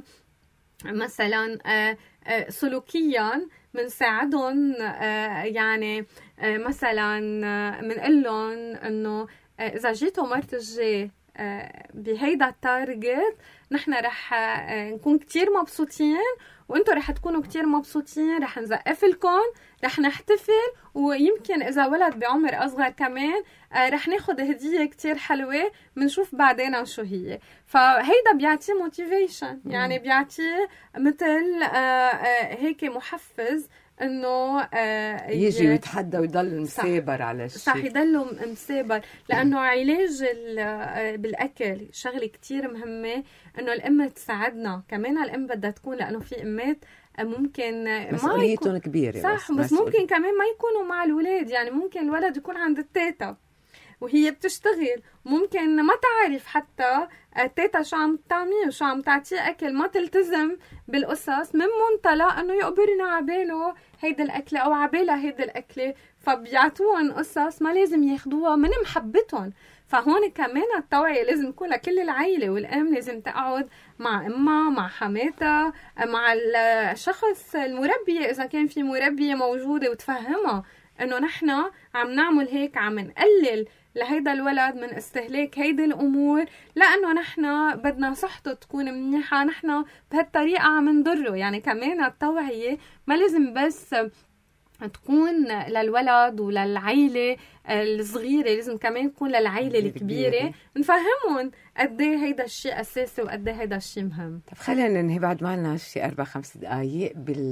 مثلا سلوكيا بنساعدهم، يعني مثلا بنقول لهم انه اذا جيتوا مرة الجاي بهيدا التارجت نحن رح نكون كتير مبسوطين، وانتو رح تكونوا كتير مبسوطين، رح نزقف لكم، رح نحتفل، ويمكن اذا ولد بعمر اصغر كمان رح ناخد هدية كتير حلوة بنشوف بعدين شو هي. فهيدا بيعطي موتيفيشن، يعني بيعطي مثل هيك محفز انه يجي ويتحدى ويضل مسابر على الشيء. صح، يضلوا مسابر. لانه علاج بالاكل شغله كتير مهمه، انه الام تساعدنا كمان. الام بدها تكون، لانه في امات ممكن مسؤوليتهم كبيره، صح، بس ممكن كمان ما يكونوا مع الولاد. يعني ممكن الولد يكون عند التيتا وهي بتشتغل، ممكن ما تعرف حتى التيتا شو عم تعمل وشو عم تعطيه اكل، ما تلتزم بالقصص من منطلق انه يقبرنا عباله هيدا الاكله او عبالها هيدا الاكله، فبيعطوهم قصص ما لازم ياخدوها من محبتهم. فهون كمان التوعية لازم تكون لكل العائلة، والأم لازم تقعد مع أمها، مع حماتها، مع الشخص المربية إذا كان في مربية موجودة، وتفهمها إنه نحن عم نعمل هيك، عم نقلل لهيدا الولد من استهلاك هيدي الأمور، لأنه نحن بدنا صحته تكون منيحة، نحن بهالطريقة عم نضره. يعني كمان التوعية ما لازم بس تكون للولد وللعيلة الصغيرة، لازم كمان تكون للعيلة الكبيرة، نفهمهم قد ايه هيدا الشيء أساسي وقد ايه هيدا الشيء مهم. طب خلينا ننهي بعد ما لنا شي 4-5 دقايق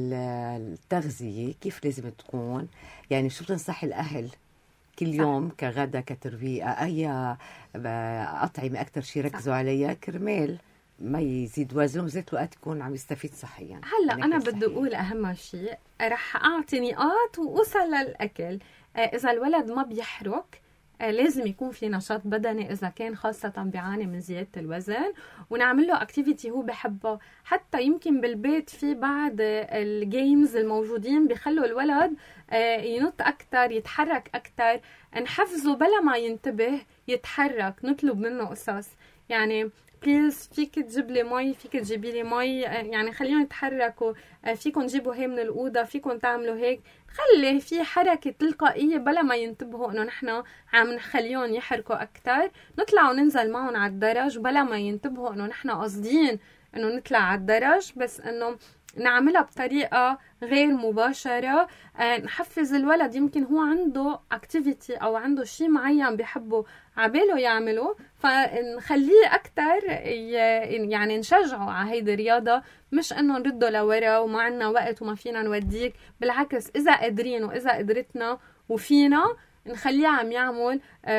بالتغذية، كيف لازم تكون؟ يعني شو بتنصح الأهل كل يوم كغدا كترويقة؟ أي أطعمة أكتر شي ركزوا عليها كرمال ما يزيد وزنه وزيت الوقت يكون عم يستفيد صحيا؟ هلا أنا بدي أقول أهم شيء، رح أعطي نقاط وأوصل للأكل. إذا الولد ما بيحرك لازم يكون في نشاط بدني إذا كان خاصة بيعاني من زيادة الوزن، ونعمل له أكتيفيتي هو بحبه. حتى يمكن بالبيت في بعض الجيمز الموجودين بيخلوا الولد ينط أكتر، يتحرك أكتر، نحفزه بلا ما ينتبه يتحرك، نطلب منه قصص يعني بليز فيك تجيب لي مي، فيك تجيبي لي مي، يعني خليهم يتحركوا، فيكم تجيبوا هي من الأوضة، فيكم تعملوا هيك، خلي في حركة تلقائية بلا ما ينتبهوا انه نحن عم نخليهم يحركوا اكتر. نطلع وننزل معهم على الدرج بلا ما ينتبهوا انه نحن قاصدين انه نطلع على الدرج، بس انه نعملها بطريقة غير مباشرة. نحفز الولد، يمكن هو عنده اكتيفيتي او عنده شيء معين بيحبه عباله يعمله، فنخليه اكتر يعني نشجعه على هيدي الرياضة، مش انه نرده لورا وما عنا وقت وما فينا نوديك. بالعكس اذا قادرين واذا قدرتنا وفينا نخليه عم يعمل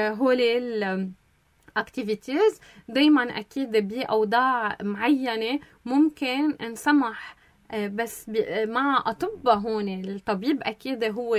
هولي اكتيفيتيز. دايما اكيد بأوضاع معينة ممكن نسمح بس مع أطباء. هون الطبيب أكيد هو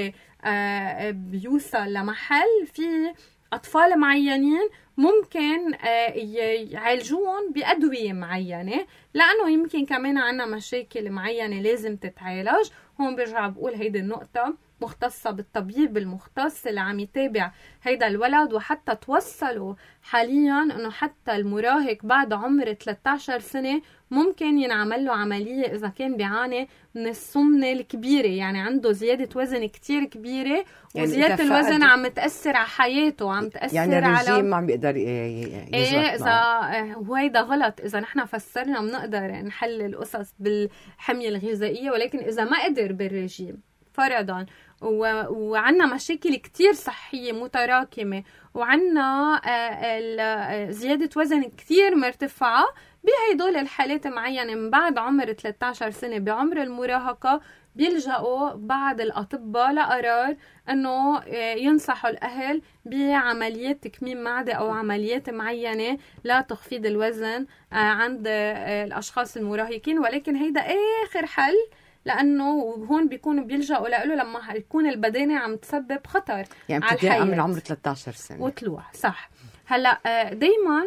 بيوصل لمحل في أطفال معينين ممكن يعالجون بأدوية معينة، لأنه يمكن كمان عنا مشاكل معينة لازم تتعالج. هون برجع بقول هيدي النقطة مختصة بالطبيب المختص اللي عم يتابع هيدا الولد، وحتى توصلوا حاليا انه حتى المراهق بعد عمر 13 سنة ممكن ينعمل له عملية إذا كان بيعاني من السمنة الكبيرة، يعني عنده زيادة وزن كتير كبيرة، يعني وزيادة الوزن عم تأثر على حياته، عم تأثر يعني على الرجيم ما عم بيقدر إذا هيدا غلط. إذا نحن فسرنا بنقدر نحل القصص بالحمية الغذائية، ولكن إذا ما قدر بالرجيم فرضا وعنا مشاكل كتير صحية متراكمة، وعنا زيادة وزن كتير مرتفعة، بهيدول الحالات معينة من بعد عمر 13 سنة بعمر المراهقة بيلجأوا بعض الأطباء لقرار أنه ينصحوا الأهل بعمليات تكميم معدة أو عمليات معينة لتخفيض الوزن عند الأشخاص المراهقين. ولكن هيدا آخر حل، لأنه هون بيكونوا بيلجأوا له لما يكون البدانة عم تسبب خطر يعني على الحياة من عمر 13 سنة وطلوع. صح. هلأ دايما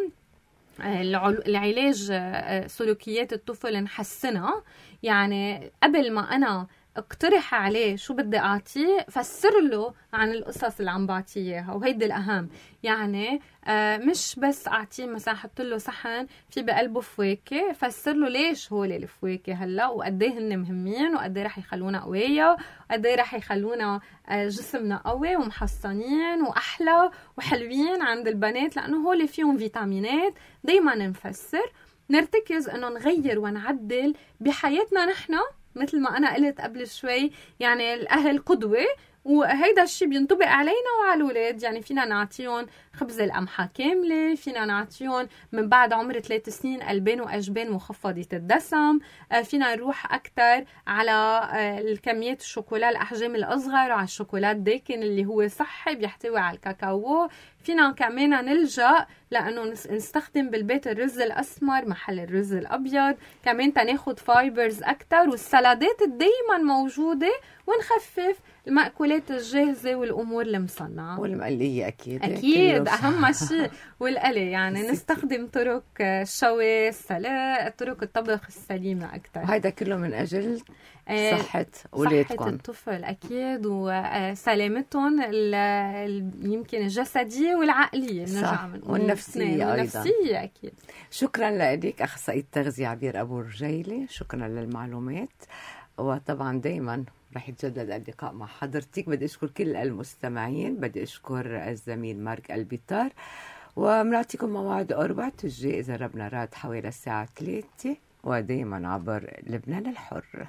العلاج سلوكيات الطفل نحسنها، يعني قبل ما أنا اقترح عليه شو بدي أعطيه فسر له عن القصص اللي عم بعطيه إياها، وهيدي الأهم. يعني مش بس أعطيه مثلا حط له صحن في بقلبه فواكه، فسر له ليش هول الفواكه هلا وقد ايه هن مهمين، وقد ايه رح يخلونا قوية، وقد ايه رح يخلونا جسمنا قوي ومحصنين واحلى وحلوين عند البنات، لانه هول فيهم فيتامينات. دايما نفسر، نرتكز انه نغير ونعدل بحياتنا نحن، مثل ما أنا قلت قبل شوي. يعني الأهل قدوة، وهيدا الشيء بينطبق علينا وعلى الأولاد. يعني فينا نعطيهم خبز القمحة كاملة، فينا نعطيهم من بعد عمر 3 سنين ألبان وأجبان مخفضة الدسم، فينا نروح أكتر على الكميات الشوكولا الأحجام الأصغر وعلى الشوكولا الداكن اللي هو صحي بيحتوي على الكاكاو. فينا كمان نلجأ لأنه نستخدم بالبيت الرز الأسمر محل الرز الأبيض، كمان تناخد فايبرز أكتر، والسلادات دايما موجودة، ونخفف المأكولات الجاهزة والأمور المصنعة والمقلية. أكيد أهم شيء والقلي. يعني نستخدم طرق الشوي، السلق، طرق الطبخ السليمة أكتر. وهذا كله من أجل صحة أولادكم، صحة الطفل أكيد، وسلامتهم يمكن الجسدية الجسدية والعقلية صح. بنرجع والنفسية أيضا. والنفسية أكيد. شكرا لك أخصائية التغذية عبير أبو رجيلي، شكرا للمعلومات. وطبعا دايما رح يتجدد اللقاء مع حضرتك. بدي أشكر كل المستمعين، بدي أشكر الزميل مارك البيطار، ومنعطيكم موعد أربع الجاي إذا ربنا راد حوالي الساعة 3، ودايما عبر لبنان الحر.